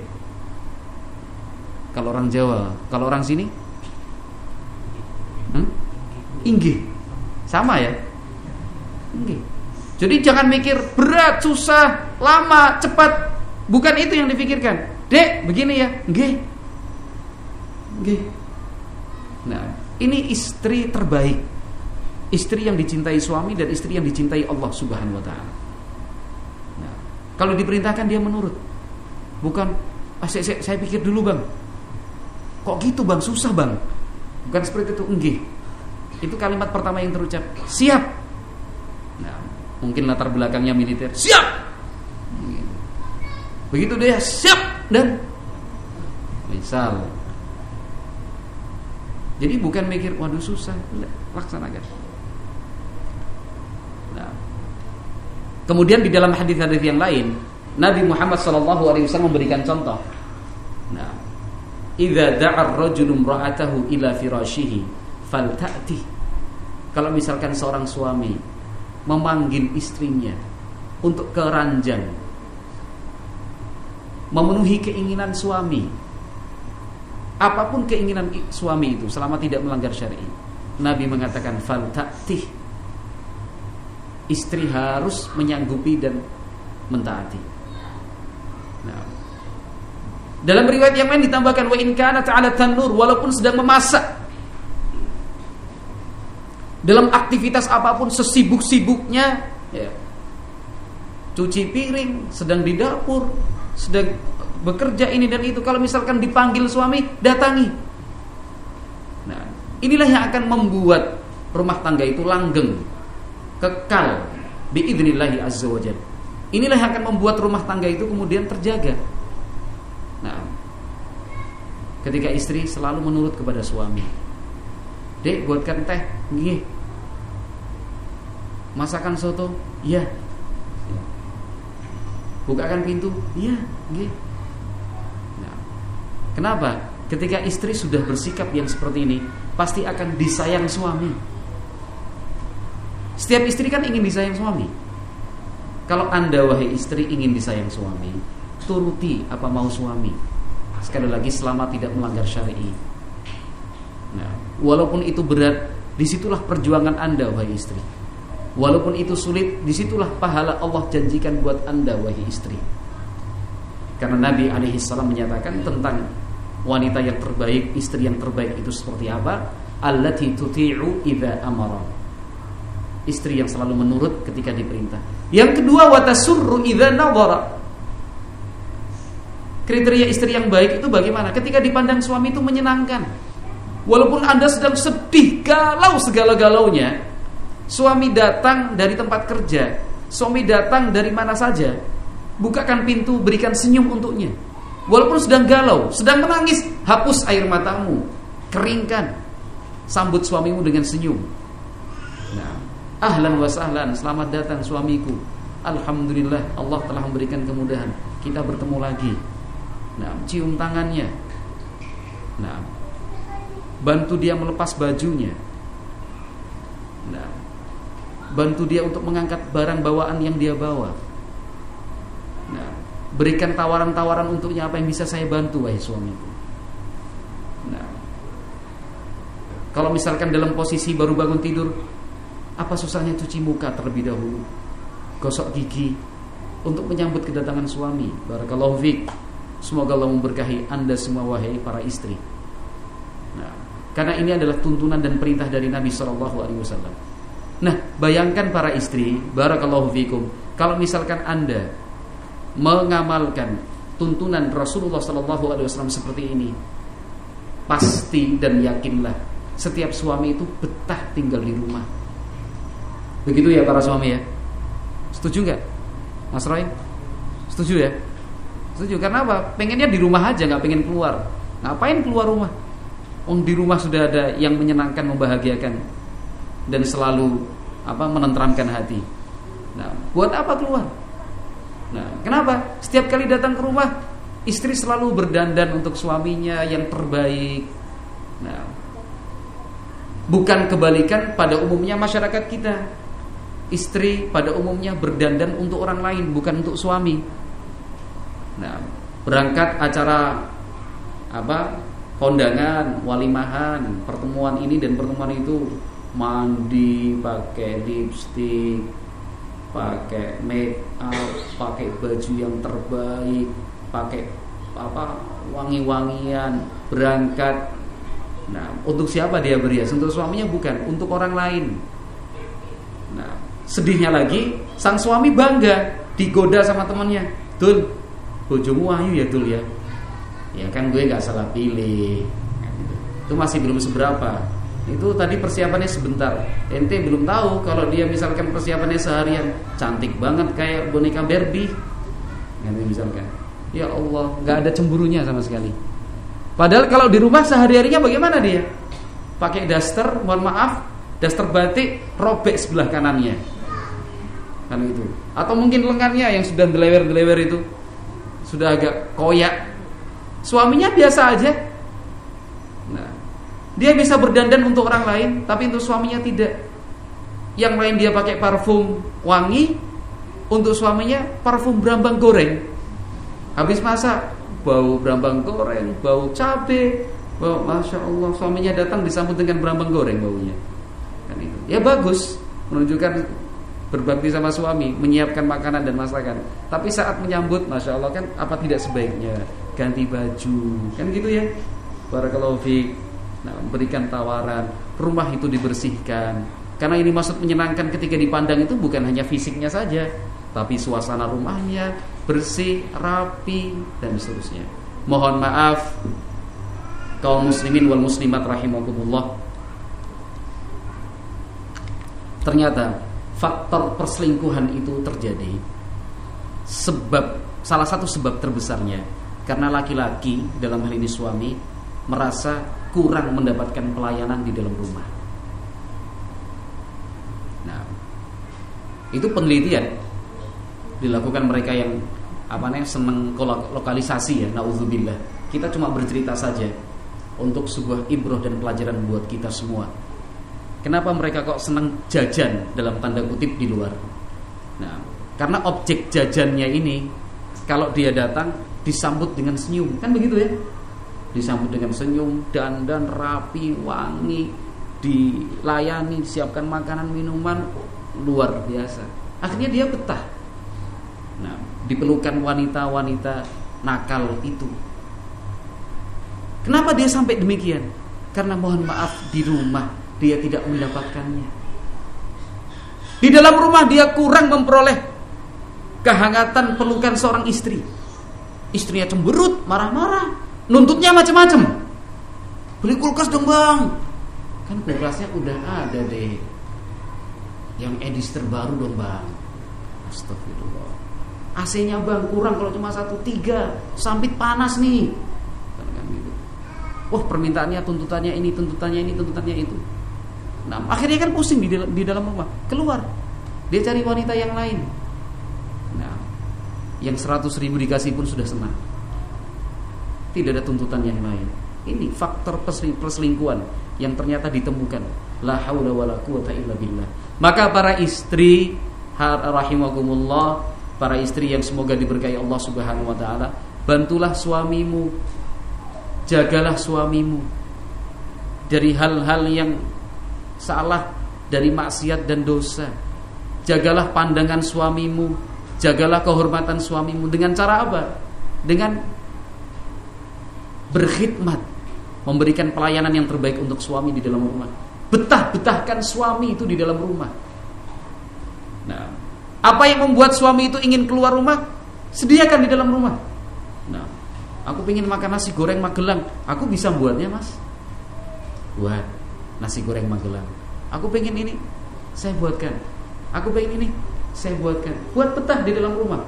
Kalau orang Jawa, kalau orang sini hmm? Inggih. Sama ya? Nggih. Jadi jangan mikir berat, susah, lama, cepat. Bukan itu yang dipikirkan. Dek, begini ya. Nggih. Nggih. Nah, ini istri terbaik. Istri yang dicintai suami dan istri yang dicintai Allah Subhanahu wa taala. Nah, kalau diperintahkan dia menurut. Bukan, ah, saya, saya, saya pikir dulu, Bang. Kok gitu, Bang? Susah, Bang. Bukan seperti itu. Nggih. Itu kalimat pertama yang terucap. Siap. Nah, mungkin latar belakangnya militer. Siap. Begitu dia siap dan misal. Jadi bukan mikir waduh susah, laksanakan. Nah, kemudian di dalam hadis-hadis yang lain, Nabi Muhammad sallallahu alaihi wasallam memberikan contoh. Nah, idza da'a ar-rajulu imra'atahu ila firashihi falta'ti. Kalau misalkan seorang suami memanggil istrinya untuk ke ranjang, memenuhi keinginan suami, apapun keinginan suami itu selama tidak melanggar syar'i, Nabi mengatakan falta'ti. Istri harus menyanggupi dan mentaati. Nah, dalam riwayat yang lain ditambahkan wa in kana ta'ala tanur, walaupun sedang memasak, dalam aktivitas apapun, sesibuk-sibuknya ya, cuci piring, sedang di dapur, sedang bekerja ini dan itu, kalau misalkan dipanggil suami, datangi. Nah, inilah yang akan membuat rumah tangga itu langgeng, kekal biidznillah azza wajalla. Inilah yang akan membuat rumah tangga itu kemudian terjaga. Nah, ketika istri selalu menurut kepada suami. Dek, buatkan teh. Nggih. Masakan soto? Iya. Bukakan pintu? Iya, nggih. Nah, kenapa? Ketika istri sudah bersikap yang seperti ini, pasti akan disayang suami. Setiap istri kan ingin disayang suami. Kalau Anda wahai istri ingin disayang suami, turuti apa mau suami. Sekali lagi selama tidak melanggar syar'i. Nah, walaupun itu berat, disitulah perjuangan Anda wahai istri. Walaupun itu sulit, disitulah pahala Allah janjikan buat Anda wahai istri. Karena Nabi alaihi salam menyatakan tentang wanita yang terbaik, istri yang terbaik itu seperti apa? Allati tuti'u idza amara. Istri yang selalu menurut ketika diperintah. Yang kedua, wa tasurru idza nadhara. Kriteria istri yang baik itu bagaimana? Ketika dipandang suami itu menyenangkan. Walaupun Anda sedang sedih, galau segala-galaunya, suami datang dari tempat kerja, suami datang dari mana saja, bukakan pintu, berikan senyum untuknya. Walaupun sedang galau, sedang menangis, hapus air matamu, keringkan, sambut suamimu dengan senyum. Nah, ahlan wa sahlan, selamat datang suamiku. Alhamdulillah, Allah telah memberikan kemudahan, kita bertemu lagi. Nah, cium tangannya. Nah, bantu dia melepas bajunya. Nah, bantu dia untuk mengangkat barang bawaan yang dia bawa. Nah, berikan tawaran-tawaran untuknya, apa yang bisa saya bantu wahai suamiku. Nah, kalau misalkan dalam posisi baru bangun tidur, apa susahnya cuci muka terlebih dahulu, gosok gigi untuk menyambut kedatangan suami. Barakallahu fiik. Semoga Allah memberkahi Anda semua wahai para istri. Nah, karena ini adalah tuntunan dan perintah dari Nabi shallallahu alaihi wasallam. Nah, bayangkan para istri, barakallahu fikum, kalau misalkan Anda mengamalkan tuntunan Rasulullah shallallahu alaihi wasallam seperti ini, pasti dan yakinlah setiap suami itu betah tinggal di rumah. Begitu ya para suami ya. Setuju nggak, Mas Roy? Setuju ya? Setuju. Karena apa? Pengennya di rumah aja, nggak pengen keluar. Ngapain keluar rumah? Oh, di rumah sudah ada yang menyenangkan, membahagiakan, dan selalu apa menenteramkan hati. Nah, buat apa keluar? Nah, kenapa? Setiap kali datang ke rumah, istri selalu berdandan untuk suaminya yang terbaik. Nah, bukan kebalikan pada umumnya masyarakat kita. Istri pada umumnya berdandan untuk orang lain, bukan untuk suami. Nah, berangkat acara apa? Kondangan, walimahan, pertemuan ini dan pertemuan itu, mandi, pakai lipstik, pakai make up, pakai baju yang terbaik, pakai apa wangi-wangian, berangkat. Nah, untuk siapa dia berhias? Untuk suaminya bukan, untuk orang lain. Nah, sedihnya lagi, sang suami bangga, digoda sama temannya. Dul, bojomu ayu ya Dul ya. Ya kan gue nggak salah pilih. Itu masih belum seberapa. Itu tadi persiapannya sebentar. Ente belum tahu kalau dia misalkan persiapannya seharian, cantik banget kayak boneka Barbie. Nanti misalkan, ya Allah, nggak ada cemburunya sama sekali. Padahal kalau di rumah sehari-harinya bagaimana dia? Pakai daster, mohon maaf, daster batik robek sebelah kanannya. Kan itu. Atau mungkin lengannya yang sudah delewer-delewer itu sudah agak koyak. Suaminya biasa aja. Nah, dia bisa berdandan untuk orang lain, tapi untuk suaminya tidak. Yang lain dia pakai parfum wangi, untuk suaminya parfum berambang goreng. Habis masak, bau berambang goreng, bau cabai, bau, masya Allah, suaminya datang disambut dengan berambang goreng baunya. Kan itu. Ya bagus, menunjukkan berbakti sama suami, menyiapkan makanan dan masakan. Tapi saat menyambut, masya Allah, kan apa tidak sebaiknya ganti baju, kan gitu ya. Barakallahu fiik. Nah, berikan tawaran, rumah itu dibersihkan. Karena ini maksud menyenangkan ketika dipandang itu bukan hanya fisiknya saja, tapi suasana rumahnya bersih, rapi, dan seterusnya. Mohon maaf kaum muslimin wal muslimat rahimakumullah. Ternyata faktor perselingkuhan itu terjadi sebab, salah satu sebab terbesarnya karena laki-laki, dalam hal ini suami, merasa kurang mendapatkan pelayanan di dalam rumah. Nah, itu penelitian dilakukan mereka yang apa namanya senang lokalisasi ya, naudzubillah. Kita cuma bercerita saja untuk sebuah ibrah dan pelajaran buat kita semua. Kenapa mereka kok senang jajan dalam tanda kutip di luar? Nah, karena objek jajannya ini kalau dia datang disambut dengan senyum, kan begitu ya? Disambut dengan senyum, dandan rapi, wangi, dilayani, disiapkan makanan minuman, luar biasa. Akhirnya dia betah. Nah, diperlukan wanita-wanita nakal itu. Kenapa dia sampai demikian? Karena mohon maaf di rumah dia tidak mendapatkannya. Di dalam rumah dia kurang memperoleh kehangatan pelukan seorang istri. Istrinya cemberut, marah-marah, nuntutnya macam-macam. Beli kulkas dong bang. Kan kulkasnya udah ada deh, yang edis terbaru dong bang. Astagfirullah. A C-nya bang kurang, kalau cuma satu tiga, sampit panas nih. Kan gitu. Wah, permintaannya, tuntutannya ini, tuntutannya ini, tuntutannya itu. Nah, akhirnya kan pusing di dalam, di dalam rumah. Keluar, dia cari wanita yang lain. Nah, yang seratus ribu dikasih pun sudah senang. Tidak ada tuntutan yang lain. Ini faktor perselingkuhan yang ternyata ditemukan. La haula wala quwata illa billah. Maka para istri rahimakumullah, para istri yang semoga diberkahi Allah Subhanahu wa taala, bantulah suamimu, jagalah suamimu dari hal-hal yang salah, dari maksiat dan dosa. Jagalah pandangan suamimu, jagalah kehormatan suamimu. Dengan cara apa? Dengan berkhidmat, memberikan pelayanan yang terbaik untuk suami di dalam rumah. Betah-betahkan suami itu di dalam rumah. Nah, apa yang membuat suami itu ingin keluar rumah? Sediakan di dalam rumah. Nah, aku pengen makan nasi goreng Magelang, aku bisa buatnya mas. Buat nasi goreng Magelang. Aku pengen ini, saya buatkan. Aku pengen ini, saya buatkan. Buat betah di dalam rumah.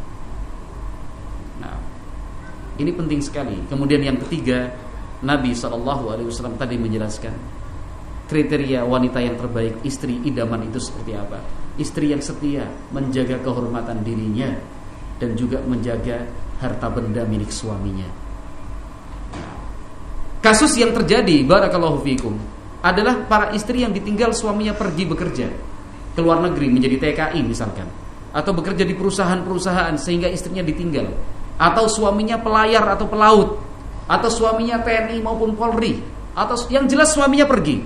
Nah, ini penting sekali. Kemudian yang ketiga, Nabi shallallahu alaihi wasallam tadi menjelaskan kriteria wanita yang terbaik, istri idaman itu seperti apa. Istri yang setia, menjaga kehormatan dirinya dan juga menjaga harta benda milik suaminya. Nah, kasus yang terjadi, barakallahu fikum, adalah para istri yang ditinggal suaminya pergi bekerja ke luar negeri menjadi T K I misalkan, atau bekerja di perusahaan-perusahaan sehingga istrinya ditinggal, atau suaminya pelayar atau pelaut, atau suaminya T N I maupun Polri, atau yang jelas suaminya pergi.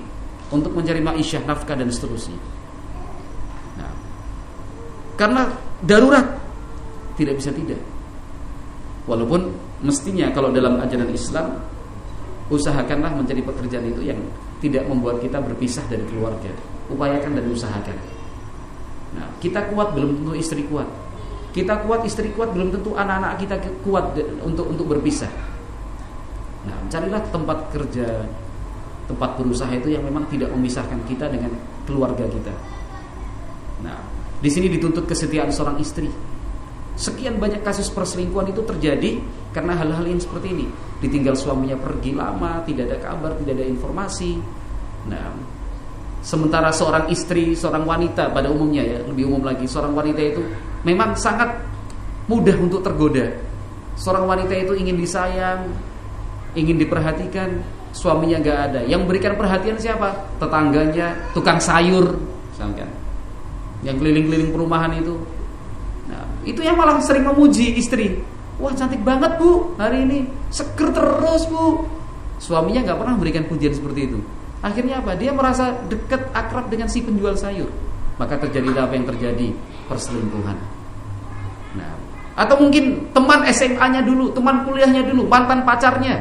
untuk mencari ma'isyah, nafkah dan seterusnya. Nah, karena darurat, tidak bisa tidak. Walaupun mestinya kalau dalam ajaran Islam, usahakanlah mencari pekerjaan itu yang tidak membuat kita berpisah dari keluarga. Upayakan dan usahakan. Nah, kita kuat belum tentu istri kuat. Kita kuat, istri kuat, belum tentu anak-anak kita kuat untuk untuk berpisah. Nah, carilah tempat kerja, tempat berusaha itu yang memang tidak memisahkan kita dengan keluarga kita. Nah, di sini dituntut kesetiaan seorang istri. Sekian banyak kasus perselingkuhan itu terjadi karena hal-hal yang seperti ini. Ditinggal suaminya pergi lama, tidak ada kabar, tidak ada informasi. Nah, sementara seorang istri, seorang wanita pada umumnya ya, lebih umum lagi, seorang wanita itu memang sangat mudah untuk tergoda. Seorang wanita itu ingin disayang, ingin diperhatikan, suaminya gak ada. Yang berikan perhatian siapa? Tetangganya, tukang sayur misalkan, yang keliling-keliling perumahan itu. Nah, itu yang malah sering memuji istri. Wah, cantik banget bu hari ini, seger terus bu. Suaminya gak pernah memberikan pujian seperti itu. Akhirnya apa? Dia merasa dekat, akrab dengan si penjual sayur. Maka terjadilah apa yang terjadi, perselingkuhan. Nah, atau mungkin teman S M A-nya dulu, teman kuliahnya dulu, mantan pacarnya.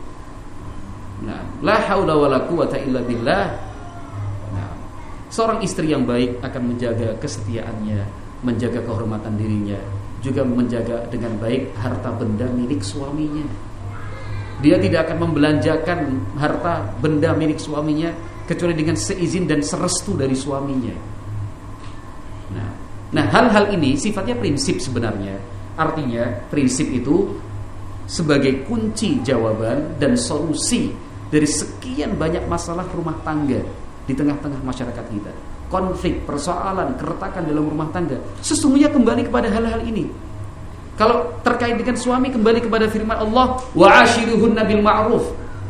Nah, la haula wala quwata illa billah. Nah, seorang istri yang baik akan menjaga kesetiaannya, menjaga kehormatan dirinya, juga menjaga dengan baik harta benda milik suaminya. Dia tidak akan membelanjakan harta benda milik suaminya kecuali dengan seizin dan serestu dari suaminya. Nah, nah hal-hal ini sifatnya prinsip sebenarnya. Artinya prinsip itu sebagai kunci jawaban dan solusi dari sekian banyak masalah rumah tangga di tengah-tengah masyarakat kita. Konflik, persoalan, keretakan dalam rumah tangga sesungguhnya kembali kepada hal-hal ini. Kalau terkait dengan suami, kembali kepada firman Allah, wa ashiruhunna bil ma'ruf.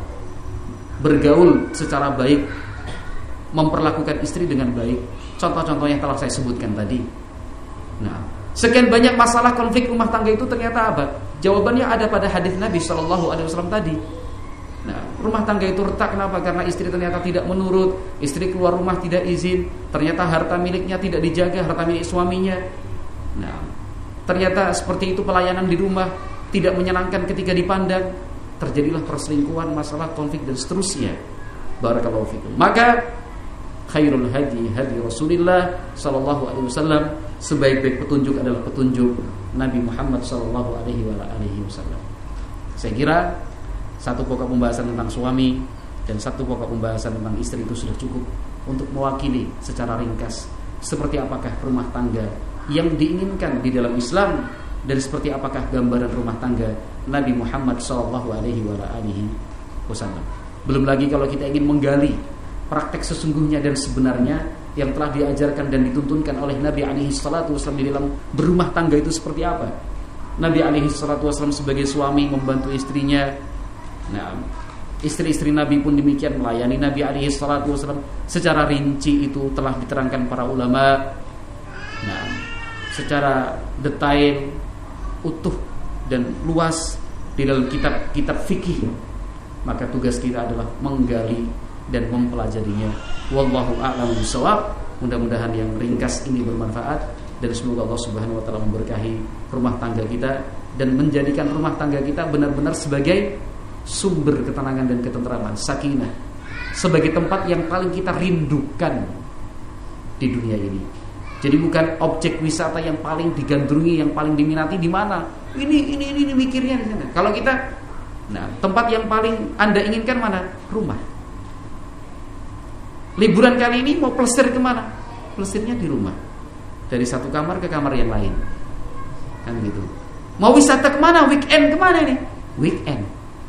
Bergaul secara baik, memperlakukan istri dengan baik. Contoh-contoh yang telah saya sebutkan tadi. Nah, sekian banyak masalah konflik rumah tangga itu ternyata apa? Jawabannya ada pada hadis Nabi shallallahu alaihi wasallam tadi. Nah, rumah tangga itu retak kenapa? Karena istri ternyata tidak menurut, istri keluar rumah tidak izin, ternyata harta miliknya tidak dijaga, harta milik suaminya. Nah, ternyata seperti itu pelayanan di rumah tidak menyenangkan ketika dipandang, terjadilah perselingkuhan, masalah konflik dan seterusnya. Barakallahu fikum. Maka khairul hadi hadi Rasulillah sallallahu alaihi wasallam, sebaik-baik petunjuk adalah petunjuk Nabi Muhammad sallallahu alaihi wasallam. Saya kira satu pokok pembahasan tentang suami dan satu pokok pembahasan tentang istri itu sudah cukup untuk mewakili secara ringkas seperti apakah rumah tangga yang diinginkan di dalam Islam dan seperti apakah gambaran rumah tangga Nabi Muhammad sallallahu alaihi wasallam. Belum lagi kalau kita ingin menggali praktek sesungguhnya dan sebenarnya yang telah diajarkan dan dituntunkan oleh Nabi alaihi salatu wasallam di dalam berumah tangga itu seperti apa. Nabi alaihi salatu wasallam sebagai suami membantu istrinya. Nah, istri-istri Nabi pun demikian melayani Nabi alaihi salatu wasallam secara rinci, itu telah diterangkan para ulama. Nah, secara detail, utuh dan luas di dalam kitab-kitab fikih. Maka tugas kita adalah menggali dan mempelajarinya. Wallahu a'lam bishawab. Mudah-mudahan yang ringkas ini bermanfaat dan semoga Allah Subhanahu wa taala memberkahi rumah tangga kita dan menjadikan rumah tangga kita benar-benar sebagai sumber ketenangan dan ketentraman, sakinah, sebagai tempat yang paling kita rindukan di dunia ini. Jadi bukan objek wisata yang paling digandrungi, yang paling diminati di mana? Ini ini ini, ini mikirnya di sana. Kalau kita, nah, tempat yang paling Anda inginkan mana? Rumah. Liburan kali ini mau plesir kemana? Plesirnya di rumah. Dari satu kamar ke kamar yang lain. Kan gitu. Mau wisata kemana? Weekend kemana nih? Weekend.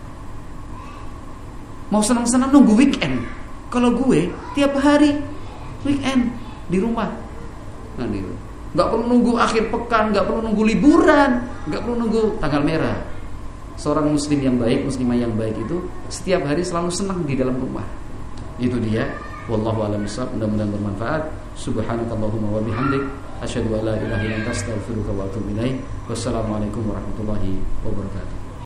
Mau senang-senang nunggu weekend. Kalau gue tiap hari weekend di rumah. Nah, gitu. Gak perlu nunggu akhir pekan, gak perlu nunggu liburan, gak perlu nunggu tanggal merah. Seorang muslim yang baik, muslimah yang baik itu setiap hari selalu senang di dalam rumah. Itu dia. Wallahu a'lam bishawab. Mudah-mudahan bermanfaat. Subhanakallahumma wa bihamdik, asyhadu an la ilaha illa anta, astaghfiruka wa atubu ilaik. Wassalamualaikum warahmatullahi wabarakatuh.